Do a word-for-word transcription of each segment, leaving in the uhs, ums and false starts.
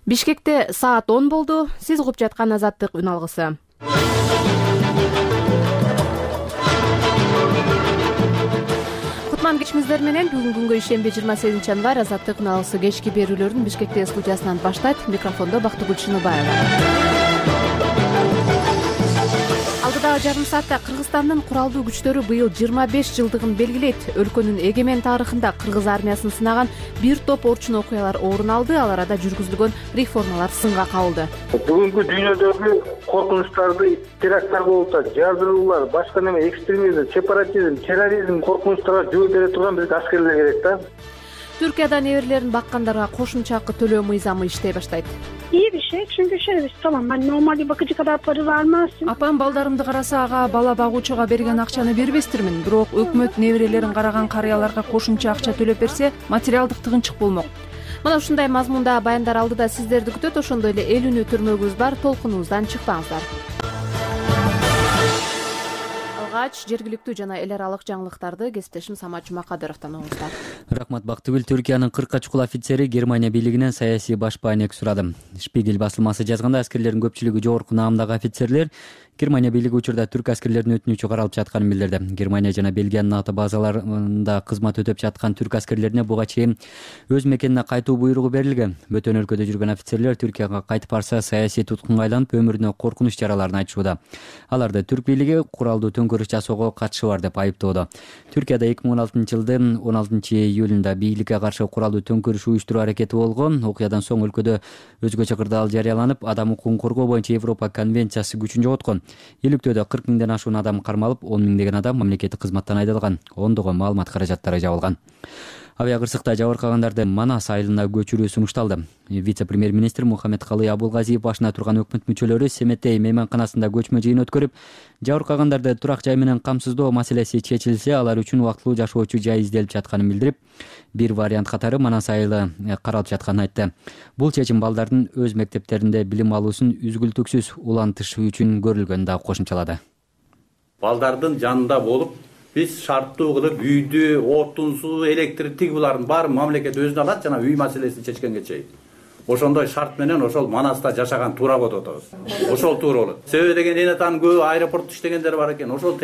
Бишкекте саат он болду. Сиз угуп жаткан Азаттык үн алгысы. Кутман кечимиздер менен бүгүнкү күнгө ишемби жыйырма сегизинчи январь Азаттык үн алгысы кечки берүүлөрүн Бишкекте студиясынан баштайт. Микрофондо Бактыгүл Чыныбаева. Алдыдагы жарым саатта Кыргызстандын куралдуу күчтөрү быйыл жыйырма беш жылдыгын белгилейт. Өлкөнүн эгемен тарыхында кыргыз армиясын сынаган бир топ орчун окуялар орун алды. Ал арада жүргүзүлгөн реформалар сынга кабылды. Бүгүнкү дүйнөдөгү коркунучтарды, теракттар болуп атат, жазыруулар, башка неме, экстремизм, сепаратизм, терроризм коркунучтарга жооп бере турган бизге аскерлер керек да. Түркияда неберелерин баккандарга кошумча акы төлөө мыйзамы иштей баштайт. İyi bir şey çünkü şöyle tamam ben normalde bakıcı kadar para vermezsin. Апам балдарымды караса ага бала багуучуга берген акчаны бербестирмин. Бирок өкмөт неберелерин караган карыяларга кошумча акча төлөп берсе, материалдык тыгынчык болмок. Мына ушундай мазмунда баяндар алдыда сиздерди күтөт. Ошондой эле эл үнү түрмөгүбүз бар. Толкунубуздан чыкпаңыздар. Алгач жергиликтүү жана эл аралык жаңылыктарды кесиптешим Самат Жумакадыровдон угуңуздар. Рахмат Бактыгүл. Түркиянын кыркка чукул офицери Германия бийлигинен саясий баш баанек сурады. Шпигель басылмасы жазганда аскерлердин көпчүлүгү жогорку наамдагы офицерлер. Германия бийлиги учурда түрк аскерлеринин өтүнүчү каралып жатканын билдирди. Германия жана Бельгиянын НАТО базаларында кызмат өтөп жаткан түрк аскерлерине буга чейин өз мекенине кайтуу буйругу берилген. Бөтөн өлкөдө жүргөн офицерлер Түркияга кайтып барса саясий туткунга айланып өмүрүнө коркунуч жараларын айтышууда. Аларды түрк бийлиги куралдуу төңкөрүш жасоого катышы бар деп айыптоодо. Түркияда эки миң он алтынчы жылдын он алтынчы июлунда бийликке каршы куралдуу төңкөрүш уюштуруу аракети болгон. Окуядан соң өлкөдө өзгөчө кырдаал жарыяланып, адам укугун коргоо боюнча Европа конвенциясы күчүн жоготкон. Илүктөөдө кырк миңден ашуун адам кармалып, он миңдеген адам мамлекеттик кызматтан айдалган. Ондогон маалымат каражаттары жабылган. Авиакырсыкта жабыркагандарды Манас айылына көчүрүү сунушталды. Вице-премьер-министр Мухаммедкалый Абулгазиев башына турган өкмөт мүчөлөрү Семетей мейманканасында көчмө жыйын өткөрүп, жабыркагандарды турак жай менен камсыздоо маселеси чечилсе, алар үчүн убактылуу жашоочу жай изделип жатканын билдирип, бир вариант катары Манас айылы каралып жатканын айтты. Бул чечим балдардын өз мектептеринде билим алуусун үзгүлтүксүз улантыш үчүн көрүлгөнүн да кошумчалады. Балдардын жанында болуп, биз шарттуу кылып үйдү, отун, суу, электр, тиги булардын баарын мамлекет өзүнө алат жана үй маселесин чечкенге чейин. Ошондой шарт менен ошол Манаста жашаган туура болот атабыз. Ошол туура болот. Себеби деген эне таанын көбү аэропортто иштегендер бар экен. Ошол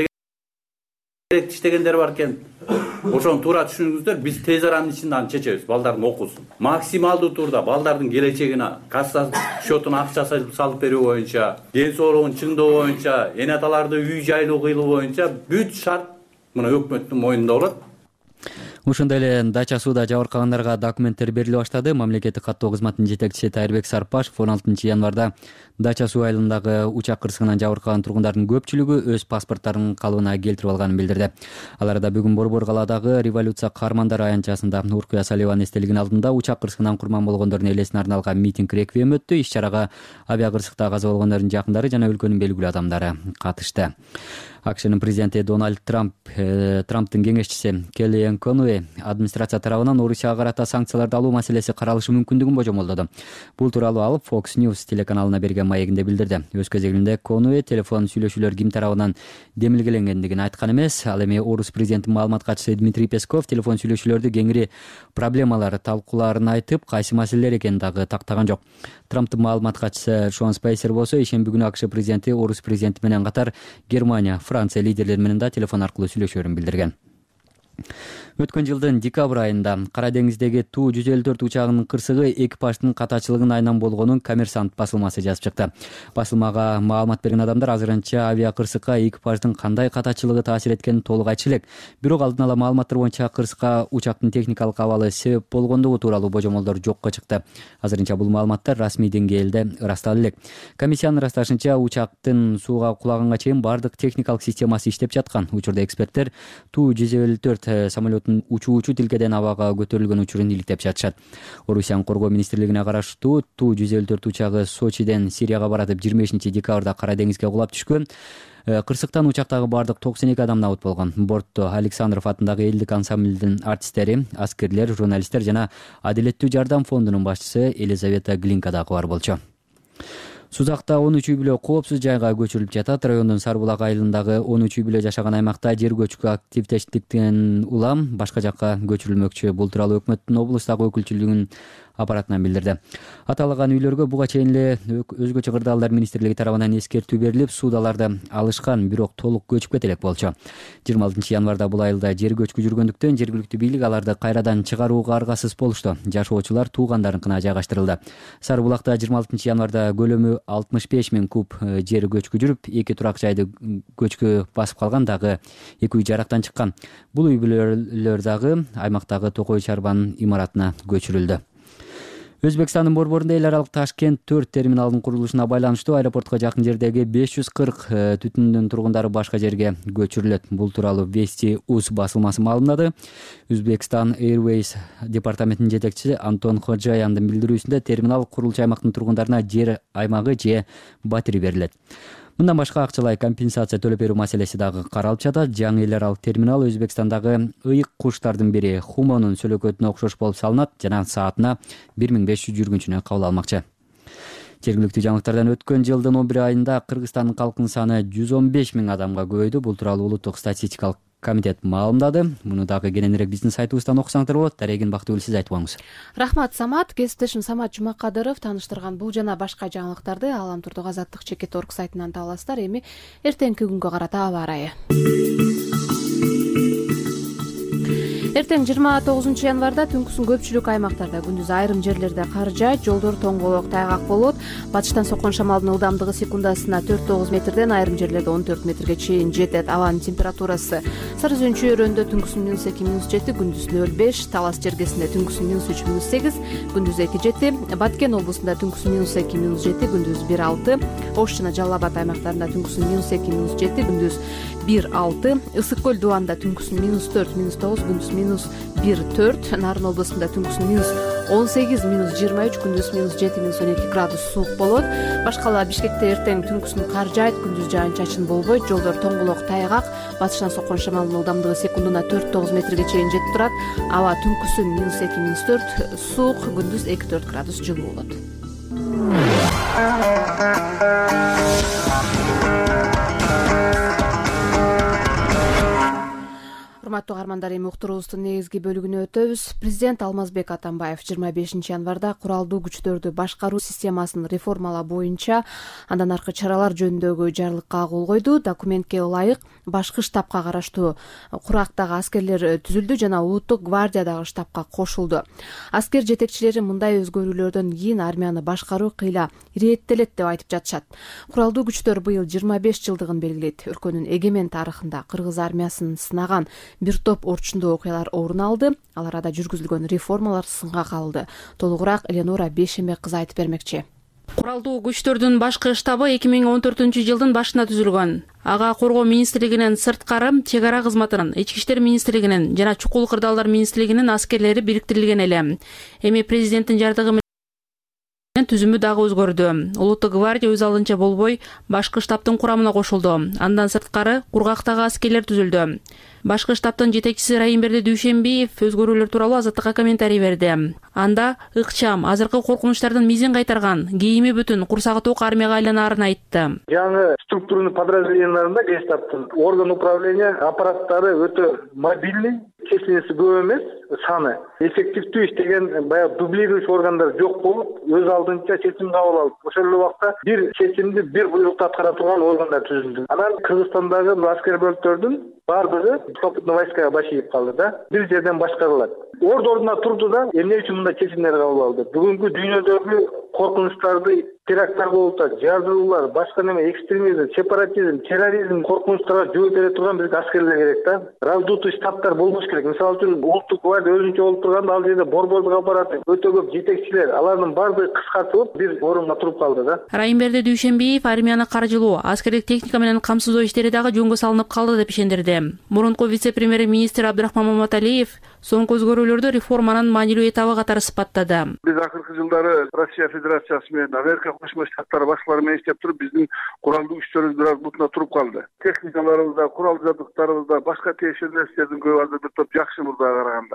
тегерек иштегендер бар экен. Ошону туура түшүнүңүздөр, биз тез аранын ичинде аны чечебиз, балдардын окуусун. Максималдуу турда балдардын келечегине, касса счетуна акча салып берүү боюнча, ден соолугун чыңдоо боюнча, эне аталарды үй жайлуу кыйлуу боюнча бүт шарт мына өкмөттүн мойнунда болот. Ошондой эле Дача сууда жабыркагандарга документтер бериле баштады. Мамлекеттик каттоо кызматынын жетекчиси Тайырбек Сарпашев он алтынчы январда Дача суу айылындагы учак кырсыгынан жабыркаган тургундардын көпчүлүгү өз паспорттарын калыбына келтирип алганын билдирди. Ал арада бүгүн Борбор калаадагы Революция каармандары аянтчасында Уркуя Салиеванын эстелигинин алдында учак кырсыгынан курман болгондордун элесине арналган митинг реквием өттү. Иш-чарага авиакырсыкта каза болгондордун жакындары жана өлкөнүн белгилүү адамдары катышты. АКШнын президенти Дональд Трамп э, Трамптын кеңешчиси Келлиэн Конуэй администрация тарабынан Орусияга карата санкцияларды алуу маселеси каралышы мүмкүндүгүн божомолдоду. Бул тууралуу ал Fox News телеканалына берген маегинде билдирди. Өз кезегинде Конуэй телефон сүйлөшүүлөр ким тарабынан демилгеленгендигин айткан эмес. Ал эми Орус президентинин маалымат катчысы Дмитрий Песков телефон сүйлөшүүлөрдү кеңири проблемалар талкуулаарын айтып, кайсы маселелер экенин дагы тактаган жок. Трамптын маалымат катчысы Шон Спейсер болсо ишемби күнү АКШ президенти Орус президенти менен катар Германия, Франция лидерлери менен да телефон аркылуу сүйлөшөөрүн билдирген. Өткөн жылдын декабрь айында Кара деңиздеги Ту жүз элүү төрт учагынын кырсыгы экипаждын катачылыгын айнан болгонун Коммерсант басылмасы жазып чыкты. Басылмага маалымат берген адамдар азырынча авиакырсыкка экипаждын кандай катачылыгы таасир эткенин толук айтышы элек. Бирок алдын ала маалыматтар боюнча кырсыкка учактын техникалык абалы себеп болгондугу тууралуу божомолдор жокко чыкты. Азырынча бул маалыматтар расмий деңгээлде ырасталып элек. Комиссиянын ырасташынча учактын сууга кулаганга чейин бардык техникалык системасы иштеп жаткан. Учурда эксперттер Ту жүз элүү төрт самолеттун учуучу тилкеден абага көтөрүлгөн учурун иликтеп жатышат. Орусиянын коргоо министрлигине караштуу Ту жүз элүү төрт учагы Сочиден Сирияга баратып жыйырма бешинчи декабрда Кара деңизге кулап түшкөн. Кырсыктан учактагы бардык токсон эки адам набыт болгон. Бортто Александров атындагы элдик ансамблдин артисттери, аскерлер, журналисттер жана Адилеттүү жардам фондунун башчысы Елизавета Глинка дагы бар болчу. Сузакта он үч үй бүлө коопсуз жайга көчүрүлүп жатат. Райондун Сарбулак айылындагы он үч үй бүлө жашаган аймакта жер көчкү активдештиктен улам башка жакка көчүрүлмөкчү. Бул тууралуу өкмөттүн облустагы өкүлчүлүгүнүн аппаратынан билдирди. Аталган үйлөргө буга чейин эле өзгөчө кырдаалдар министрлиги тарабынан эскертүү берилип, суудаларды алышкан, бирок толук көчүп кете элек болчу. жыйырма алтынчы январда бул айылда жер көчкү жүргөндүктөн жергиликтүү бийлик аларды кайрадан чыгарууга аргасыз болушту. Жашоочулар туугандарыныкына жайгаштырылды. Сары булакта жыйырма алтынчы январда көлөмү алтымыш беш миң куб жер көчкү жүрүп, эки турак жайды көчкү басып калган, дагы эки үй жарактан чыккан. Бул үй бүлөлөр дагы аймактагы Токой чарбанын имаратына көчүрүлдү. Өзбекстандын борборунда эл аралык Ташкент төрт терминалынын курулушуна байланыштуу аэропортко жакын жердеги беш жүз кырк түтүндүн тургундары башка жерге көчүрүлөт. Бул тууралуу Вести Уз басылмасы маалымдады. Uzbekistan Airways департаментинин жетекчиси Антон Ходжаяндын билдирүүсүндө терминал курулчу аймактын тургундарына жер аймагы же батири берилет. Мындан башка акчалай компенсация төлөп берүү маселеси дагы каралып жатат. Жаңы эл аралык терминал Өзбекстандагы ыйык куштардын бири Хумонун сөлөкөтүнө окшош болуп салынат жана саатына бир миң беш жүз жүргүнчүнү кабыл алмакчы. Жергиликтүү жаңылыктардан өткөн жылдын он бир айында Кыргызстандын калкынын саны жүз он беш миң адамга көбөйдү. Бул тууралуу Улуттук статистикалык комитет маалымдады. Муну дагы кененирээк биздин сайтыбыздан окусаңыздар болот. Дарегин Бактыгүл, сиз айтып коюңуз. Рахмат, Самат. Кесиптешим Самат Жумакадыров тааныштырган бул жана башка жаңылыктарды Ааламтурдук Азаттык чекит орг сайтынан таба аласыздар. Эми эртеңки күнгө карата аба ырайы. Эртең жыйырма тогузунчу январда түнкүсүн көпчүлүк аймактарда, күндүз айрым жерлерде кар жаайт, жолдор тоңголок, тайгак болот. Батыштан соккон шамалдын ылдамдыгы секундасына төрт тогуз метрден айрым жерлерде он төрт метрге чейин жетет. Абанын температурасы Сары Зөнчү өрөндө түнкүсүн минус эки минус жети, күндүз нөл беш, Талас жергесинде түнкүсүн минус үч минус сегиз, күндүз эки жети, Баткен облусунда түнкүсүн минус эки минус жети, күндүз бир алты, Ош жана Жалал Абад аймактарында түнкүсүн минус эки минус жети, күндүз бир алты, Ысык көл дубанында түнкүсүн минус төрт минус тогуз, күндүз минус бир төрт, Нарын облусунда түнкүсүн минус он сегиз минус жыйырма үч, күндүз минус жети минус он эки градус суук болот. Башкала Бишкекте эртең түнкүсүн кар жаайт, күндүз жаан чачын болбойт, жолдор тоңголок, тайгак, батыштан соккон шамалдын ылдамдыгы секундуна төрт тогуз метрге чейин жетип турат. Аба түнкүсүн минус эки минус төрт, суук, күндүз эки төрт градус жылуу болот. Урматтуу каармандар, эми уктуруубуздун негизги бөлүгүнө өтөбүз. Президент Алмазбек Атамбаев жыйырма бешинчи январда куралдуу күчтөрдү башкаруу системасын реформалоо боюнча андан аркы чаралар жөнүндөгү жарлыкка кол койду. Документке ылайык башкы штабка караштуу курактагы аскерлер түзүлдү жана улуттук гвардиядагы штабка кошулду. Аскер жетекчилери мындай өзгөрүүлөрдөн кийин армияны башкаруу кыйла ирээттелет деп айтып жатышат. Куралдуу күчтөр быйыл жыйырма беш жылдыгын белгилейт. Өлкөнүн эгемен тарыхында кыргыз армиясын сынаган бир топ орчундуу окуялар орун алды. Ал арада жүргүзүлгөн реформалар сынга калды. Толугураак Эленора Бейшембек кызы айтып бермекчи. Куралдуу күчтөрдүн башкы штабы эки миң он төртүнчү жылдын башында түзүлгөн. Ага Коргоо министрлигинин сырткары, чек ара кызматынын, Ички иштер министрлигинин жана чукул кырдаалдар министрлигинин аскерлери бириктирилген эле. Эми президенттин жардыгы түзүмү дагы өзгөрдү. Улуттук гвардия өз алдынча болбой башкы штабтын курамына кошулду. Андан сырткары кургактагы аскерлер түзүлдү. Башкы штабтын жетекчиси Райымберди Дүйшембиев өзгөрүүлөр тууралуу Азаттыкка комментарий берди. Анда ыкчам, азыркы коркунучтардын мизин кайтарган, кийими бүтүн, курсагы ток армияга айланаарын айтты. Жаңы структурный подразделенияларында Гестаптын орган управления аппараттары өтө мобильный, численности көп эмес, саны эффективдүү иштеген, баягы дублирующий органдар жок болуп, өз алдынча чечим кабыл алып, ошол эле убакта бир чечимди бир буйрукту аткара турган органдар түзүлдү. Анан Кыргызстандагы аскер бөлүктөрдүн бардыгы сухопутный войскага башыйып калды да, бир жерден башкарылат. Орду ордуна турду да, эмне үчүн мындай чечимдер кабыл алды? Бүгүнкү дүйнөдөгү коркунучтарды, теракттар болуп атат, жазуулар, башка неме, экстремизм, сепаратизм, терроризм коркунучтарга жооп бере турган бизге аскерлер керек да. Раздутый штабтар болбош керек. Мисалы үчүн улуттук гвардия өзүнчө болуп турганда ал жерде борбордук аппарат, өтө көп жетекчилер, алардын баардыгы кыскартылып бир орунга туруп калды да. Райымберди Дүйшембиев армияны каржылоо, аскердик техника менен камсыздоо иштери дагы жөнгө салынып калды деп ишендирди. Мурунку вице-премьер-министр Абдрахман Маматалиев соңку өзгөрүүлөрдү реформанын маанилүү этабы катары сыпаттады. Биз акыркы жылдары Россия Федерациясы менен Америка Кошмо Штаттары башкалары менен иштеп туруп, биздин куралдуу күчтөрүбүз бир аз бутуна туруп калды. Техникаларыбызда, курал жабдыктарыбызда, башка тиешелүү нерселердин көбү азыр бир топ жакшы мурдага караганда.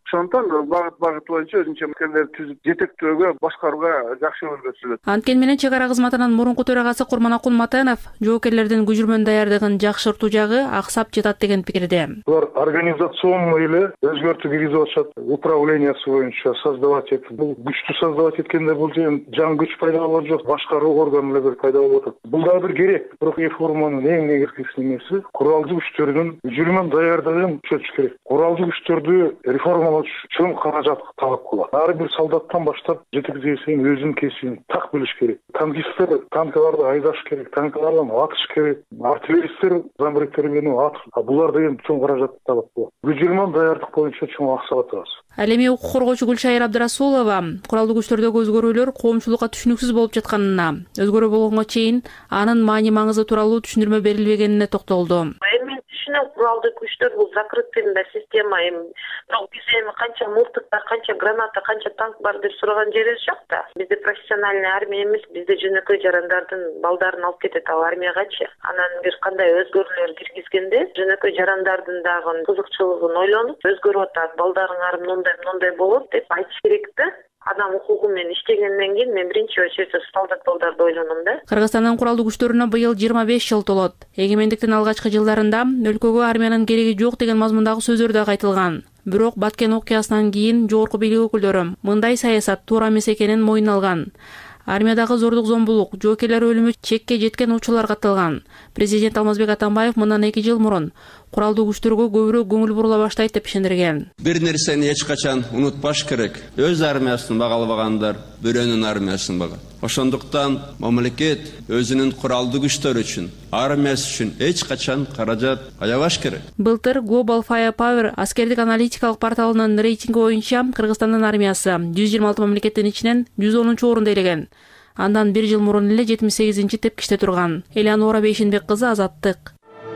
Ошондуктан багыт багыт боюнча өзүнчө мекемелерди түзүп жетектөөгө, башкарууга жакшы көрсөтүлөт. Анткени менен чек ара кызматынын мурунку төрагасы Курманакул Матенов жоокерлердин көчүрмөнүн даярдыгын жакшыртуу жагы аксап жатат деген пикирде. Булар организационно эле өзгөртүү киргизип атышат. Управлениясы боюнча создавать этип, бул күчтү создавать эткенде бул жаңы күч пайда болгон жок, башкаруу органы эле пайда болуп атат. Бул да бир керек. Бирок реформанын эң негизги немеси куралдуу күчтөрдүн жүзүмөн даярдыгын күчөтүш керек. Куралдуу күчтөрдү реформалоо чоң каражат талап кылат. Ар бир солдаттан баштап жетекчиге чейин өзүнүн кесибин так билиш керек. Танкисттер танкаларды айдаш керек, танкалардан атыш керек. Артиллеристтер замбректер менен атыш. Булар деген чоң каражат талап кылат. Жүзүмөн даярдык боюнча чоң акча атабыз. Ал эми укук коргоочу Гүлшайыр Абдрасулова куралдуу күчтөрдөгү өзгөрүүлөр коомчулукка түшүнүксүз болуп жатканына, өзгөрүү болгонго чейин анын маани маңызы тууралуу түшүндүрмө берилбегенине токтолду. Эми түшүнөм, куралдуу күчтөр бул закрытый система, эми бирок биз эми канча мылтыктар, канча граната, канча танк бар деп сураган жерибиз жок да. Бизде профессиональный армия эмес, бизде жөнөкөй жарандардын балдарын алып кетет ал армиягачы. Анан бир кандай өзгөрүүлөр киргизгенде жөнөкөй жарандардын дагы кызыкчылыгын ойлонуп, өзгөрүп атат, балдарыңар мындай мындай болот деп айтыш керек да. Адам укугу менен иштегенден кийин мен биринчи очередь солдат балдарды ойлоном да. Кыргызстандын куралдуу күчтөрүнө быйыл жыйырма беш жыл толот. Эгемендиктин алгачкы жылдарында өлкөгө армиянын кереги жок деген мазмундагы сөздөр да айтылган. Бирок Баткен окуясынан кийин жогорку бийлик өкүлдөрү мындай саясат туура эмес экенин моюна алган. Армиядагы зордук зомбулук, жоокерлер өлүмү чекке жеткен учурлар катталган. Президент Алмазбек Атамбаев мындан эки жыл мурун куралдуу күчтөргө көбүрөөк көңүл бурула баштайт деп ишендирген. Бир нерсени эч качан унутпаш керек. Өз армиясын багалабагандар бирөөнүн армиясын багат. Ошондуктан мамлекет өзүнүн куралдуу күчтөр үчүн, армиясы үчүн эч качан каражат аябаш керек. Былтыр Global Firepower аскердик аналитикалык порталынын рейтинги боюнча Кыргызстандын армиясы жүз жыйырма алты мамлекеттин ичинен жүз онунчу орунда элеген. Андан бир жыл мурун эле жетимиш сегизинчи тепкичте турган. Элеонора Бейшенбек кызы, Азаттык.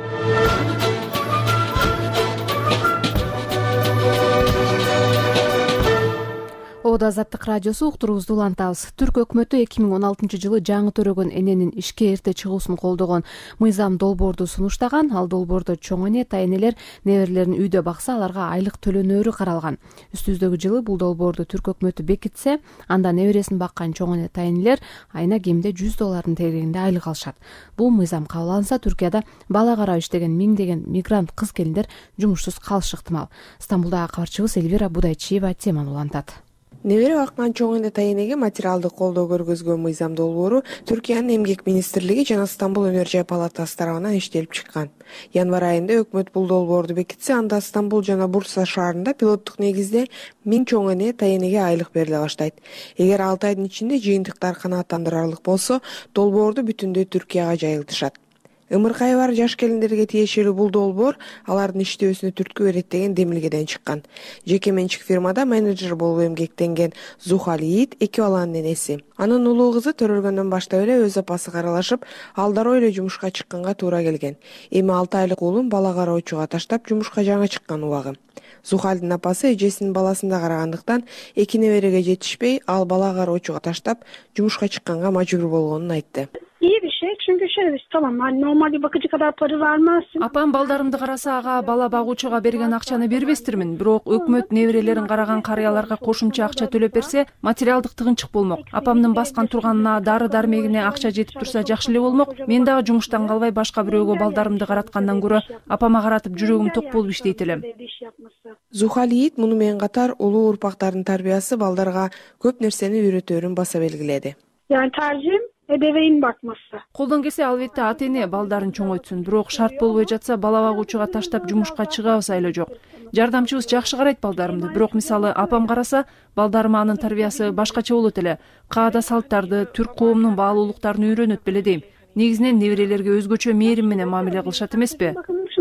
Ода Азаттык радиосу уктуруубузду улантабыз. Түрк өкмөтү эки миң он алтынчы жылы жаңы төрөгөн эненин ишке эрте чыгуусун колдогон мыйзам долбоорду сунуштаган. Ал долбоордо чоң эне, тайэнелер неберелерин үйдө бакса аларга айлык төлөнөөрү каралган. Үстүбүздөгү жылы бул долбоорду түрк өкмөтү бекитсе, анда небересин баккан чоң эне, тайэнелер айына кеминде жүз доллардын тегерегинде айлык алышат. Бул мыйзам кабыл алынса, Түркияда бала карап иштеген миңдеген мигрант кыз-келиндер жумушсуз калышы ыктымал. Стамбулдагы кабарчыбыз Эльвира Будайчиева теманы улантат. Небере баккан чоң эне, тайэнеге материалдык колдоо көргөзгөн мыйзам долбоору Түркиянын Эмгек министрлиги жана Стамбул өнөр жай палатасы тарабынан иштелип чыккан. Январь айында өкмөт бул долбоорду бекитсе, анда Стамбул жана Бурса шаарында пилоттук негизде миң чоң эне, тайэнеге айлык бериле баштайт. Эгер алты айдын ичинде жыйынтыктар канааттандырарлык болсо, долбоорду бүтүндөй Түркияга жайылтышат. Ымыркай бар жаш келиндерге тиешелүү бул долбоор алардын иштөөсүнө түрткү берет деген демилгеден чыккан. Жеке менчик фирмада менеджер болуп эмгектенген Зухал Ийит эки баланын энеси. Анын улуу кызы төрөлгөндөн баштап эле өз апасы каралашып, ал дароо эле жумушка чыкканга туура келген. Эми алты айлык уулун бала кароочуга таштап жумушка жаңы чыккан убагы. Зухалдын апасы эжесинин баласында карагандыктан эки небереге жетишпей, ал бала кароочуга таштап жумушка чыкканга мажбур болгонун айтты. İyi bir şey çünkü şöyle biz tamam hani normal bir bakıcı kadar para vermezsin. Апам балдарымды караса ага бала багуучуга берген акчаны бербестирмин, бирок өкмөт неберелерин караган карыяларга кошумча акча төлөп берсе, материалдык тыгынчык болмок. Апамдын баскан турганына, дары дармегине акча жетип турса жакшы эле болмок. Мен дагы жумуштан калбай башка бирөөгө балдарымды караткандан көрө апама каратып жүрөгүм ток болуп иштейт элем. Зухал Ийит муну менен катар улуу урпактардын тарбиясы балдарга көп нерсени үйрөтөөрүн баса белгиледи. Yani tercihim ebeveyn bakması. Колдон келсе албетте ата эне балдарын чоңойтсун, бирок шарт болбой жатса бала багуучуга таштап жумушка чыгабыз эле жок. Жардамчыбыз жакшы карайт балдарымды, бирок мисалы апам караса, балдарыма анын тарбиясы башкача болот эле. Каада салттарды, түрк коомунун баалуулуктарын үйрөнөт беле дейм. Негизинен неберелерге өзгөчө мээрим менен мамиле кылышат эмеспи?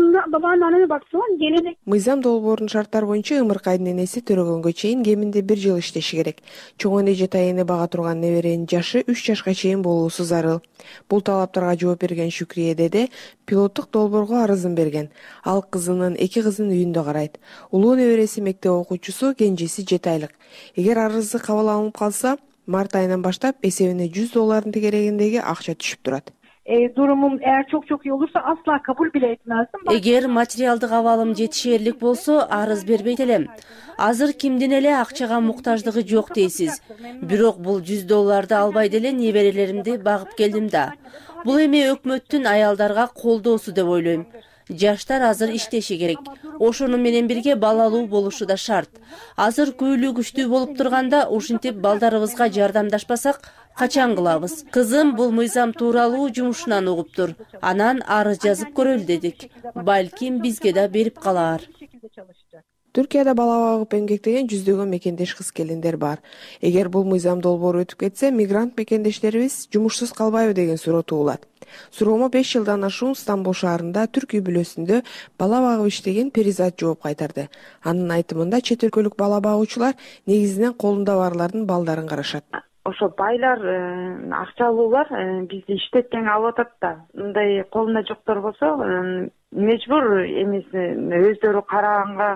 Мыйзам долбоорунун шарттары боюнча Ымыркайдын энеси төрөгөнгө чейин кеминде бир жыл иштеши керек. Чоң эне же тайэне бага турган неберенин жашы үч жашка чейин болуусу зарыл. Бул талаптарга жооп берген Шүкрие деде пилоттук долбоорго арызын берген. Ал кызынын эки кызын үйүндө карайт. Улуу небереси мектеп окуучусу, кенжеси жети айлык. Эгер арызы кабыл алынып калса, март айынан баштап эсебине жүз доллардын тегерегиндеги акча түшүп турат. e, durumum eğer çok çok iyi olursa asla kabul bile etmezdim. Эгер материалдык абалым жетишерлик болсо арыз бербейт элем. Азыр кимдин эле акчага муктаждыгы жок дейсиз. Бирок бул жүз долларды албай деле неберелеримди багып келдим да. Бул эми өкмөттүн аялдарга колдоосу деп ойлойм. Жаштар азыр иштеши керек. Ошону менен бирге балалуу болушу да шарт. Азыр күйлүү күчтүү болуп турганда ушинтип балдарыбызга жардамдашпасак качан кылабыз? Кызым бул мыйзам тууралуу жумушунан угуптур. Анан арыз жазып көрөлү дедик. Балким бизге да берип калаар. Түркияда бала багып эмгектеген жүздөгөн мекендеш кыз келиндер бар. Эгер бул мыйзам долбоору өтүп кетсе, мигрант мекендештерибиз жумушсуз калбайбы деген суроо туулат. Суроомо беш жылдан ашуун Стамбул шаарында түрк үй бүлөсүндө бала багып иштеген Перизат жооп кайтарды. Анын айтымында чет өлкөлүк бала багуучулар негизинен колунда барлардын балдарын карашат. Ошо байлар, акчалуулар бизди иштеткен алып атат да. Мындай колунда жоктор болсо, мажбур эмес өздөрү караганга,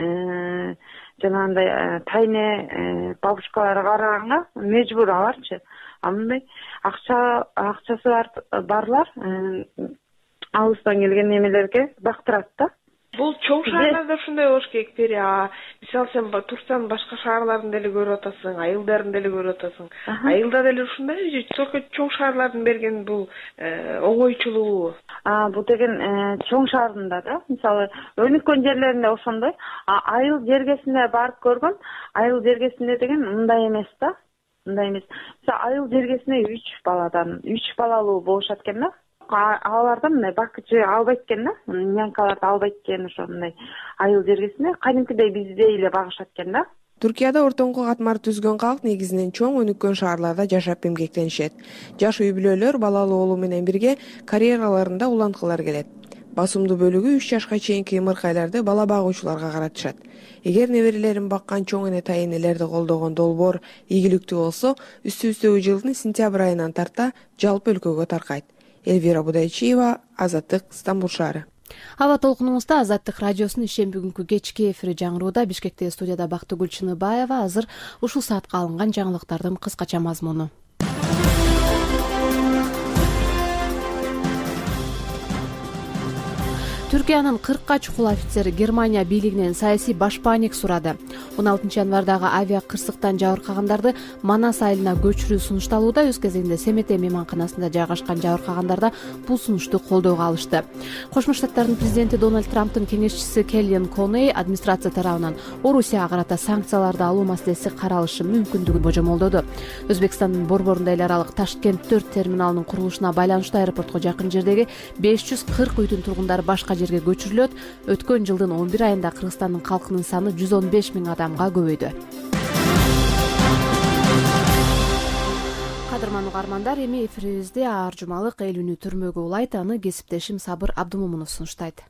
жанагындай тайне бабушкалары караганга мажбур аларчы. А мындай акча акчасы барлар алыстан келген немелерге бактырат да. Бул чоң шаарларда ушундай болуш керек бери. А мисалы сен турсаң башка шаарлардын деле көрүп атасың, айылдарын деле көрүп атасың. Айылда деле ушундай, только чоң шаарлардын берген бул оңойчулугу. А бул деген чоң шаарында да, мисалы өнүккөн жерлеринде ошондой. А айыл жергесине барып көргөн, айыл жергесинде деген мындай эмес да. Мындай эмес. Мисалы айыл жергесине үч баладан, үч балалуу болушат экен да. Алардан мындай бакчы албайт экен да, нянькаларды албайт экен ошондой айыл жергесине кадимкидей биздей эле багышат экен да. Түркияда ортоңку катмар түзгөн калк негизинен чоң өнүккөн шаарларда жашап эмгектенишет. Жаш үй бүлөлөр балалуу болуу менен бирге карьераларында уланткылар келет. Басымдуу бөлүгү үч жашка чейинки ымыркайларды бала багуучуларга каратышат. Эгер неберелерин баккан чоң эне тайэнелерди колдогон долбоор ийгиликтүү болсо, үстүбүздөгү жылдын сентябрь айынан тарта жалпы өлкөгө таркайт. Эльвира Будайчиева, Азаттык, Стамбул шаары. Аба толкунубузда Азаттык радиосунун ишемби күнкү кечки эфири жаңырууда. Бишкекте студияда Бактыгүл Чыныбаева. Азыр ушул саатка алынган жаңылыктардын кыскача мазмуну. Түркиянын кыркка чукул офицери Германия бийлигинен саясий башпаанек сурады. он алтынчы январдагы авиа кырсыктан жабыркагандарды Манас айылына көчүрүү сунушталууда. Өз кезегинде Семете мейманканасында жайгашкан жабыркагандар бул сунушту колдоого алышты. Кошмо Штаттардын президенти Дональд Трамптын кеңешчиси Келлен Коней администрация тарабынан Орусияга карата санкцияларды алуу маселеси каралышы мүмкүндүгүн божомолдоду. Өзбекстандын Борборунда эл аралык Ташкент төрт терминалынын курулушуна байланыштуу аэропортко жакын жердеги беш жүз кырк үйдүн тургундары башка жерге көчүрүлөт. Өткөн жылдын он бир айында Кыргызстандын калкынын саны жүз он беш миң адамга көбөйдү. Кадырман угармандар, эми эфирибизде ар жумалык эл үнү түрмөгө улайт. Аны кесиптешим Сабыр Абдумомунов сунуштайт.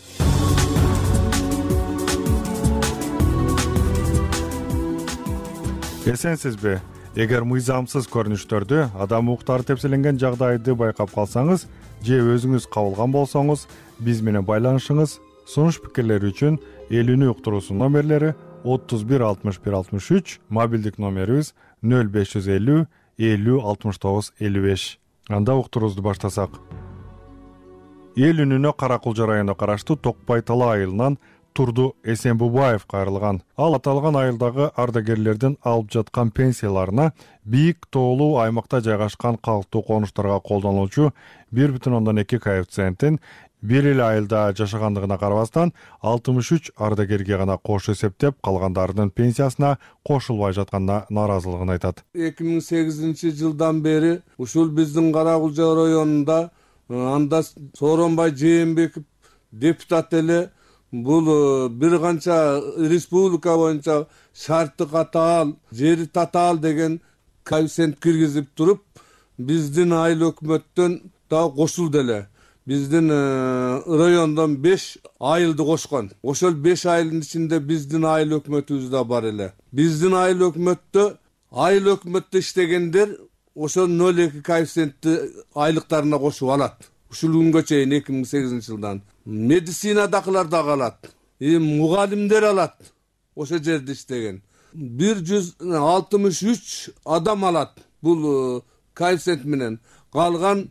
Эсенсизби? Эгер мыйзамсыз көрүнүштөрдү, адам укуктары тепселенген жагдайды байкап калсаңыз же өзүңүз кабылган болсоңуз, биз менен байланышыңыз. Сунуш пикирлери үчүн эл үнү уктуруусунун номерлери отуз бир алтымыш бир алтымыш үч, мобилдик номерибиз нөл беш жүз элүү элүү алтымыш тогуз элүү беш. Анда уктуруубузду баштасак. Эл үнүнө Каракулжа районуна караштуу Токпай Тала айылынан Турду Эсенбубаев кайрылган. Ал аталган айылдагы ардагерлердин алып жаткан пенсияларына бийик тоолуу аймакта жайгашкан калктуу конуштарга колдонулчу бир бүтүн ондон эки коэффициенттин бир эле айылда жашагандыгына карабастан алтымыш үч ардагерге гана кош эсептеп, калгандарынын пенсиясына кошулбай жатканына нааразылыгын айтат. эки миң сегизинчи жылдан бери ушул биздин Каракулжа районунда анда Сооронбай Жээнбеков депутат эле бул бир канча республика боюнча шарты катаал, жери татаал деген коэффициент киргизип туруп, биздин айыл өкмөттөн да кошулду эле. Биздин райондон беш айылды кошкон. Ошол беш айылдын ичинде биздин айыл өкмөтүбүз да бар эле. Биздин айыл өкмөттө, айыл өкмөттө иштегендер ошол нөл эки коэффициентти айлыктарына кошуп алат. Ушул күнгө чейин эки миң сегизинчи жылдан. Медицинадагылар да алат. Мугалимдер алат. Ошол жерде иштеген. бир жүз алтымыш үч адам алат. Бул коэффициент менен. Калган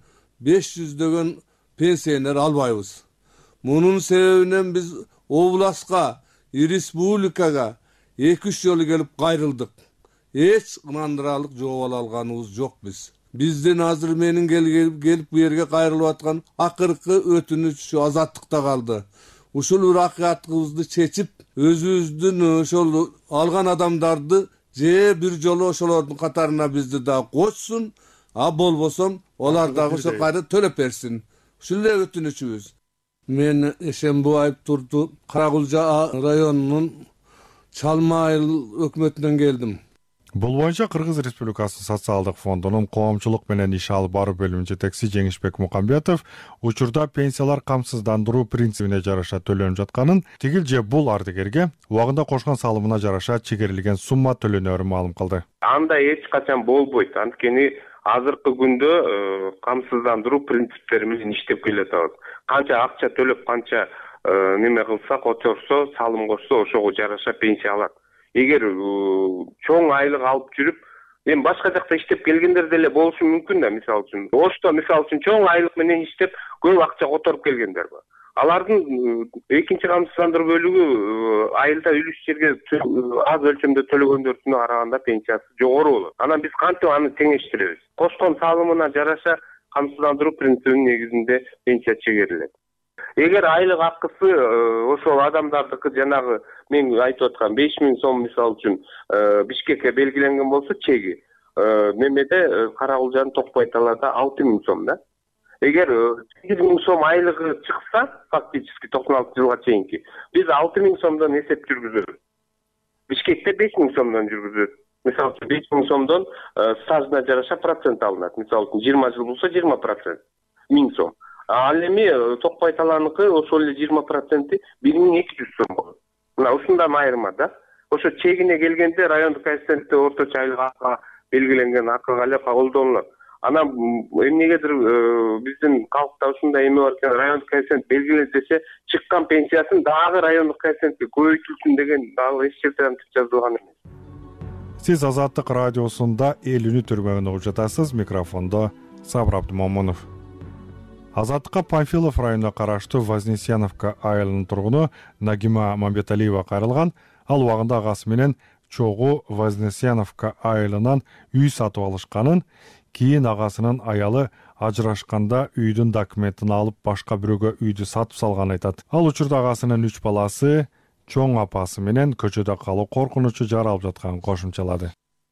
беш жүздөгөн пенсионер албайбыз. Мунун себебинен биз областка, республикага эки үч жолу келип кайрылдык. Эч ынандырарлык жооп ала алганыбыз жок биз. Бизден азыр менин келип бу жерге кайрылып аткан акыркы өтүнүч азаттыкта калды. Ушул бир акыятыбызды чечип, өзүбүздүн ошол алган адамдарды же бир жолу ошолордун катарына бизди да кочсун, а болбосо олар дагы ошо кайра төлөп берсин. Ушул эле өтүнүчүбүз. Мен Эшенбаев Турду Каракулжа районунун Чалма айыл өкмөтүнөн келдим. Бул боюнча Кыргыз Республикасынын социалдык фондунун коомчулук менен иш алып баруу бөлүмүнүн жетекчиси Жеңишбек Мукамбетов учурда пенсиялар камсыздандыруу принцибине жараша төлөнүп жатканын, тигил же бул ардыгерге убагында кошкон салымына жараша чегерилген сумма төлөнөрүн маалым кылды. Анда эч качан болбойт. Анткени азыркы күндө камсыздандыруу принциптери менен иштеп келатабыз. Канча акча төлөп, канча неме кылса, которсо, салым кошсо, ошого жараша пенсия алат. Эгер чоң айлык алып жүрүп, эми башка жакта иштеп келгендер деле болушу мүмкүн да, мисалы үчүн. Ошто мисалы үчүн чоң айлык менен иштеп, көп акча которуп келгендер бар. Алардын экинчи камсыздандыруу бөлүгү айылда үлүш жерге аз өлчөмдө төлөгөндөрдүн караганда пенсиясы жогору болот. Анан биз кантип аны теңештиребиз? Кошкон салымына жараша камсыздандыруу принцибинин негизинде пенсия чегерилет. Эгер айлык акысы ошол адамдардыкы жанагы мен айтып аткан беш миң сом мисалы үчүн Бишкекке белгиленген болсо, чеги немеде Каракулжанын Токпой талаада алты миң сом да. Эгер сегиз миң сом айлыгы чыкса, фактически токсон алты жылга чейинки, биз алты миң сомдон эсеп жүргүзөбүз. Бишкекте беш миң сомдон жүргүзөт. Мисалы үчүн беш миң сомдон стажына жараша процент алынат. Мисалы үчүн жыйырма жыл болсо жыйырма процент миң сом. Ал эми Токпой талааныкы ошол эле жыйырма проценти бир миң эки жүз сом болот. Мына ушундан айырма да. Ошо чегине келгенде райондук коэффициентте орточо айлык акы белгиленген акыга эле колдонулат. Анан эмнегедир биздин калкта ушундай эме бар экен, райондук коэффициент белгиле десе, чыккан пенсиясын дагы райондук коэффициентке көбөйтүлсүн деген дагы эч жерден жазылган эмес. Сиз Азаттык радиосунда эл үнү түрмөгүн угуп жатасыз. Микрофондо Сабыр Абдымомунов. Азаттыкка Панфилов районуна караштуу Вознесеновка айылынын тургуну Нагима Мамбеталиева кайрылган. Ал убагында агасы менен чогуу Вознесеновка айылынан үй сатып алышканын, кийин агасынын аялы ажырашканда үйдүн документин алып башка бирөөгө үйдү сатып салганын айтат. Ал учурда агасынын үч баласы, чоң апасы менен көчөдө калуу коркунучу жаралып жатканын кошумчалады.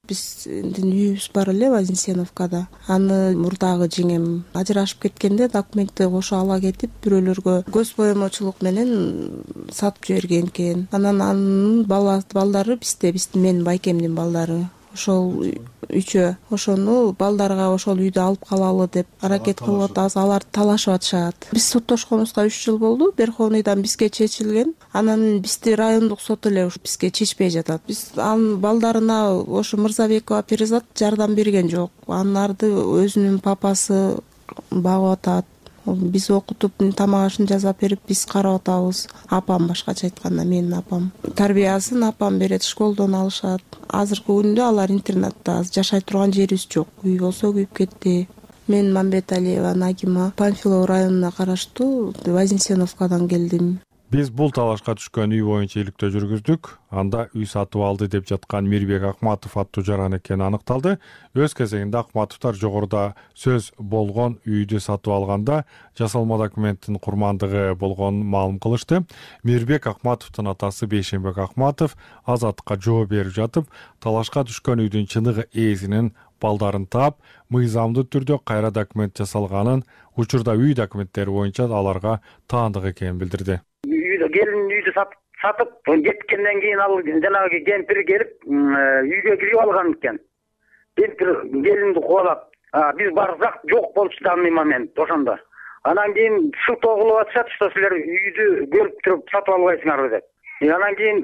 Биздин үйүбүз бар эле Вознесеновкада. Аны мурдагы жеңем ажырашып кеткенде документти кошо ала кетип, бирөөлөргө көз боемочулук менен сатып жиберген экен. Анан анын балдары бизде, биздин менин байкемдин балдары. Ошол үчөө ошону балдарга ошол үйдү алып калалы деп аракет кылып атабыз. Алар талашып атышат. Биз соттошконубузга үч жыл болду. Верховныйдан бизге чечилген. Анан бизди райондук сот эле бизге чечпей жатат. Биз анын балдарына ошо Мырзабекова Перизат жардам берген жок. Анарды өзүнүн папасы багып атат. Биз окутуп, тамак ашын жасап берип, биз карап атабыз. Апам, башкача айтканда менин апам. Тарбиясын апам берет, школдон алышат. Азыркы күндө алар интернатта, жашай турган жерибиз жок. Үй болсо күйүп кетти. Мен Мамбеталиева Нагима Панфилов районуна караштуу Вознесеновкадан келдим. Биз бул талашка түшкөн үй боюнча иликтөө жүргүздүк. Анда үй сатып алды деп жаткан Мирбек Акматов аттуу жаран экени аныкталды. Өз кезегинде Акматовдор жогоруда сөз болгон үйдү сатып алганда жасалма документтин курмандыгы болгонун маалым кылышты. Мирбек Акматовдун атасы Бейшенбек Акматов Азаттыкка жооп берип жатып, талашка түшкөн үйдүн чыныгы ээсинин балдарын таап, мыйзамдуу түрдө кайра документ жасалганын, учурда үй документтери боюнча аларга таандык экенин билдирди. Келин үйдү сатып кеткенден кийин ал жанагы кемпир келип үйгө кирип алган экен. Кемпир келинди кубалап, биз барсак жок болчу данный момент ошондо. Анан кийин шылтоо кылып атышат, что силер үйдү көрүп туруп сатып албайсыңарбы деп. Анан кийин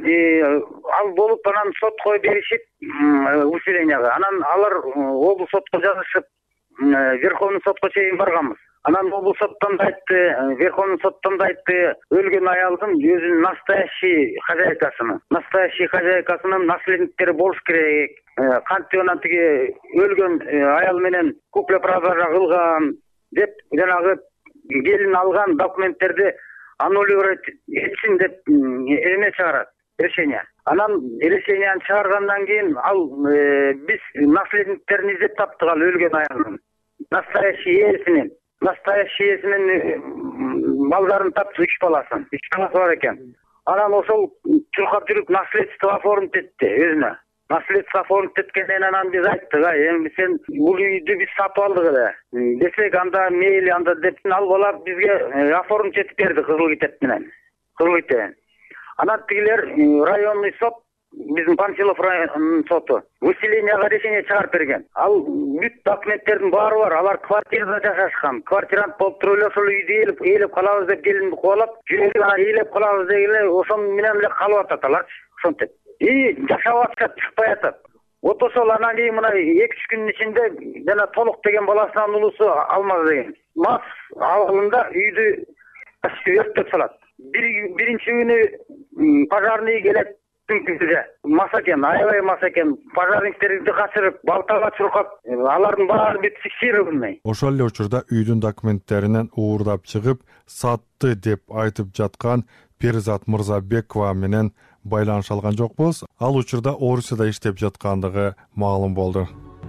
ал болуп анан сотко беришип усиленияга. Анан алар облус сотко жазышып, Верховный сотко чейин барганбыз. Анан облус соттон да айтты, Верховный соттон да айтты, өлгөн аялдын өзүнүн настоящий хозяйкасынын, настоящий хозяйкасынын наследниктери болуш керек. Кантип анан тиги өлгөн аял менен купле продажа кылган деп жанагы келин алган документтерди аннулировать этсин деп эме чыгарат, решение. Анан решенияны чыгаргандан кийин ал биз наследниктерин издеп таптык, ал өлгөн аялдын настоящий ээсинин настоящий ээсинин балдарын таптык, үч баласын үч баласы бар экен. Анан ошол чуркап жүрүп наследство оформить этти өзүнө. Наследство оформить эткенден анан биз айттык, эми сен бул үйдү биз сатып алдык эле десек, анда мейли анда деп ал бала бизге оформить этип берди кызыл китеп менен. Кызыл китеп. Анан тигилер районный суд, биздин Панфилов районунун соту выселенияга решение чыгарып берген. Ал бүт документтердин баары бар. Алар квартирада жашашкан. Квартирант болуп туруп эле ошол үйдү ээлеп ээлеп калабыз деп келинди кубалап, жүрүп анан ээлеп калабыз дегеле ошон менен эле калып атат аларчы. Ошентип. И жашап атышат, чыкпай атат. Вот ошол анан кийин мына эки үч күндүн ичинде жана толук деген баласынын улусу Алмаз деген Мас абалында үйдү өрттөп салат. Биринчи күнү пожарный келет, түнкүсүгө мас экен, аябай мас экен. Пожарниктерди качырып, балтага чуркап, алардын баары бүт фиксированный. Ошол эле учурда үйдүн документтеринен уурдап чыгып, сатты деп айтып жаткан Перизат Мырзабекова менен байланыша алган жокпуз. Ал учурда Орусияда иштеп жаткандыгы маалым болду.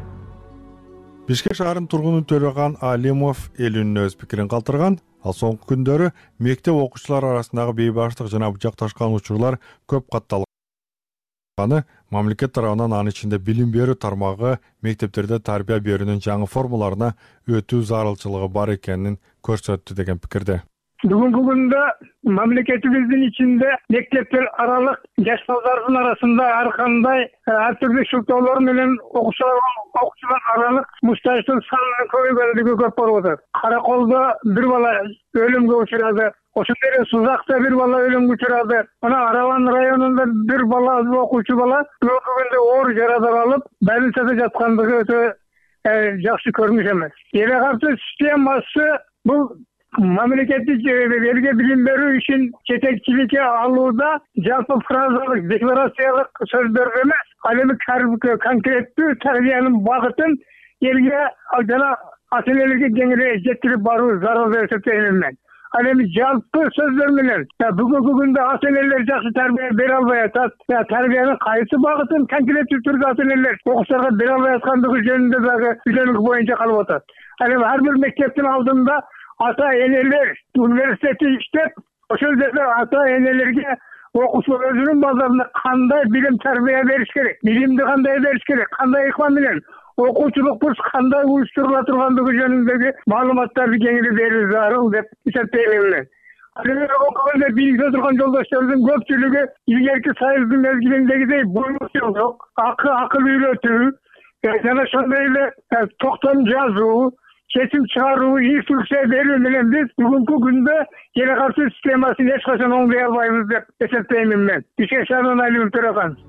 Бишкек шаарынын тургуну Төлөган Алимов эл үнүнө өз пикирин калтырган. Ал соңку күндөрү мектеп окуучулары арасындагы бейбаштык жана бычакташкан учурлар көп катталганы, мамлекет тарабынан анын ичинде билим берүү тармагы мектептерде тарбия берүүнүн жаңы формаларына өтүү зарылчылыгы бар экенин көрсөттү деген пикирде. Бүгүнкү күндө мамлекетибиздин ичинде мектептер аралык жаш балдардын арасында ар кандай ар түрдүү шылтоолор менен окуучулар аралык муштаждык санынын көбөйгөнлүгү көп болуп атат. Караколдо бир бала өлүмгө учурады, ошондой эле Сузакта бир бала өлүмгө учурады. Мына Араван районунда бир бала окуучу бала бүгүнкү күндө оор жарадар алып, больницада жаткандыгы өтө жакшы көрүнүш эмес. Эле каршы системасы бул мамлекеттик элге билим берүү ишин жетекчиликке алууда жалпы фразалык, декларациялык сөздөр эмес, ал эми конкреттүү тарбиянын багытын элге жана ата-энелерге кеңири жеткирип баруу зарыл деп эсептейм мен. Ал эми жалпы сөздөр менен бүгүнкү күндө ата-энелер жакшы тарбия бере албай атат. Тарбиянын кайсы багытын конкреттүү түрдө ата-энелер окуучуларга бере албай аткандыгы жөнүндө дагы үзөнүк боюнча калып атат. Ал эми ар бир мектептин алдында ата-энелер университетте иштеп, ошол жерде ата-энелерге окуучу өзүнүн балдарына кандай билим тарбия бериш керек, билимди кандай бериш керек, кандай ыкма менен окуучулук курс кандай уюштурула тургандыгы жөнүндөгү маалыматтарды кеңири берүү зарыл деп эсептейм мен. Ал эми окуганда бийликте турган жолдоштордун көпчүлүгү илгерки союздун мезгилиндегидей буйрукчулук, акы акыл үйрөтүү жана ошондой эле токтом жазуу, чечим чыгаруу, инструкция берүү менен биз бүгүнкү күндө эле каршы системасын эч качан оңдой албайбыз деп эсептейм мен. Бишкек шаарынан Алимов Төрөкан.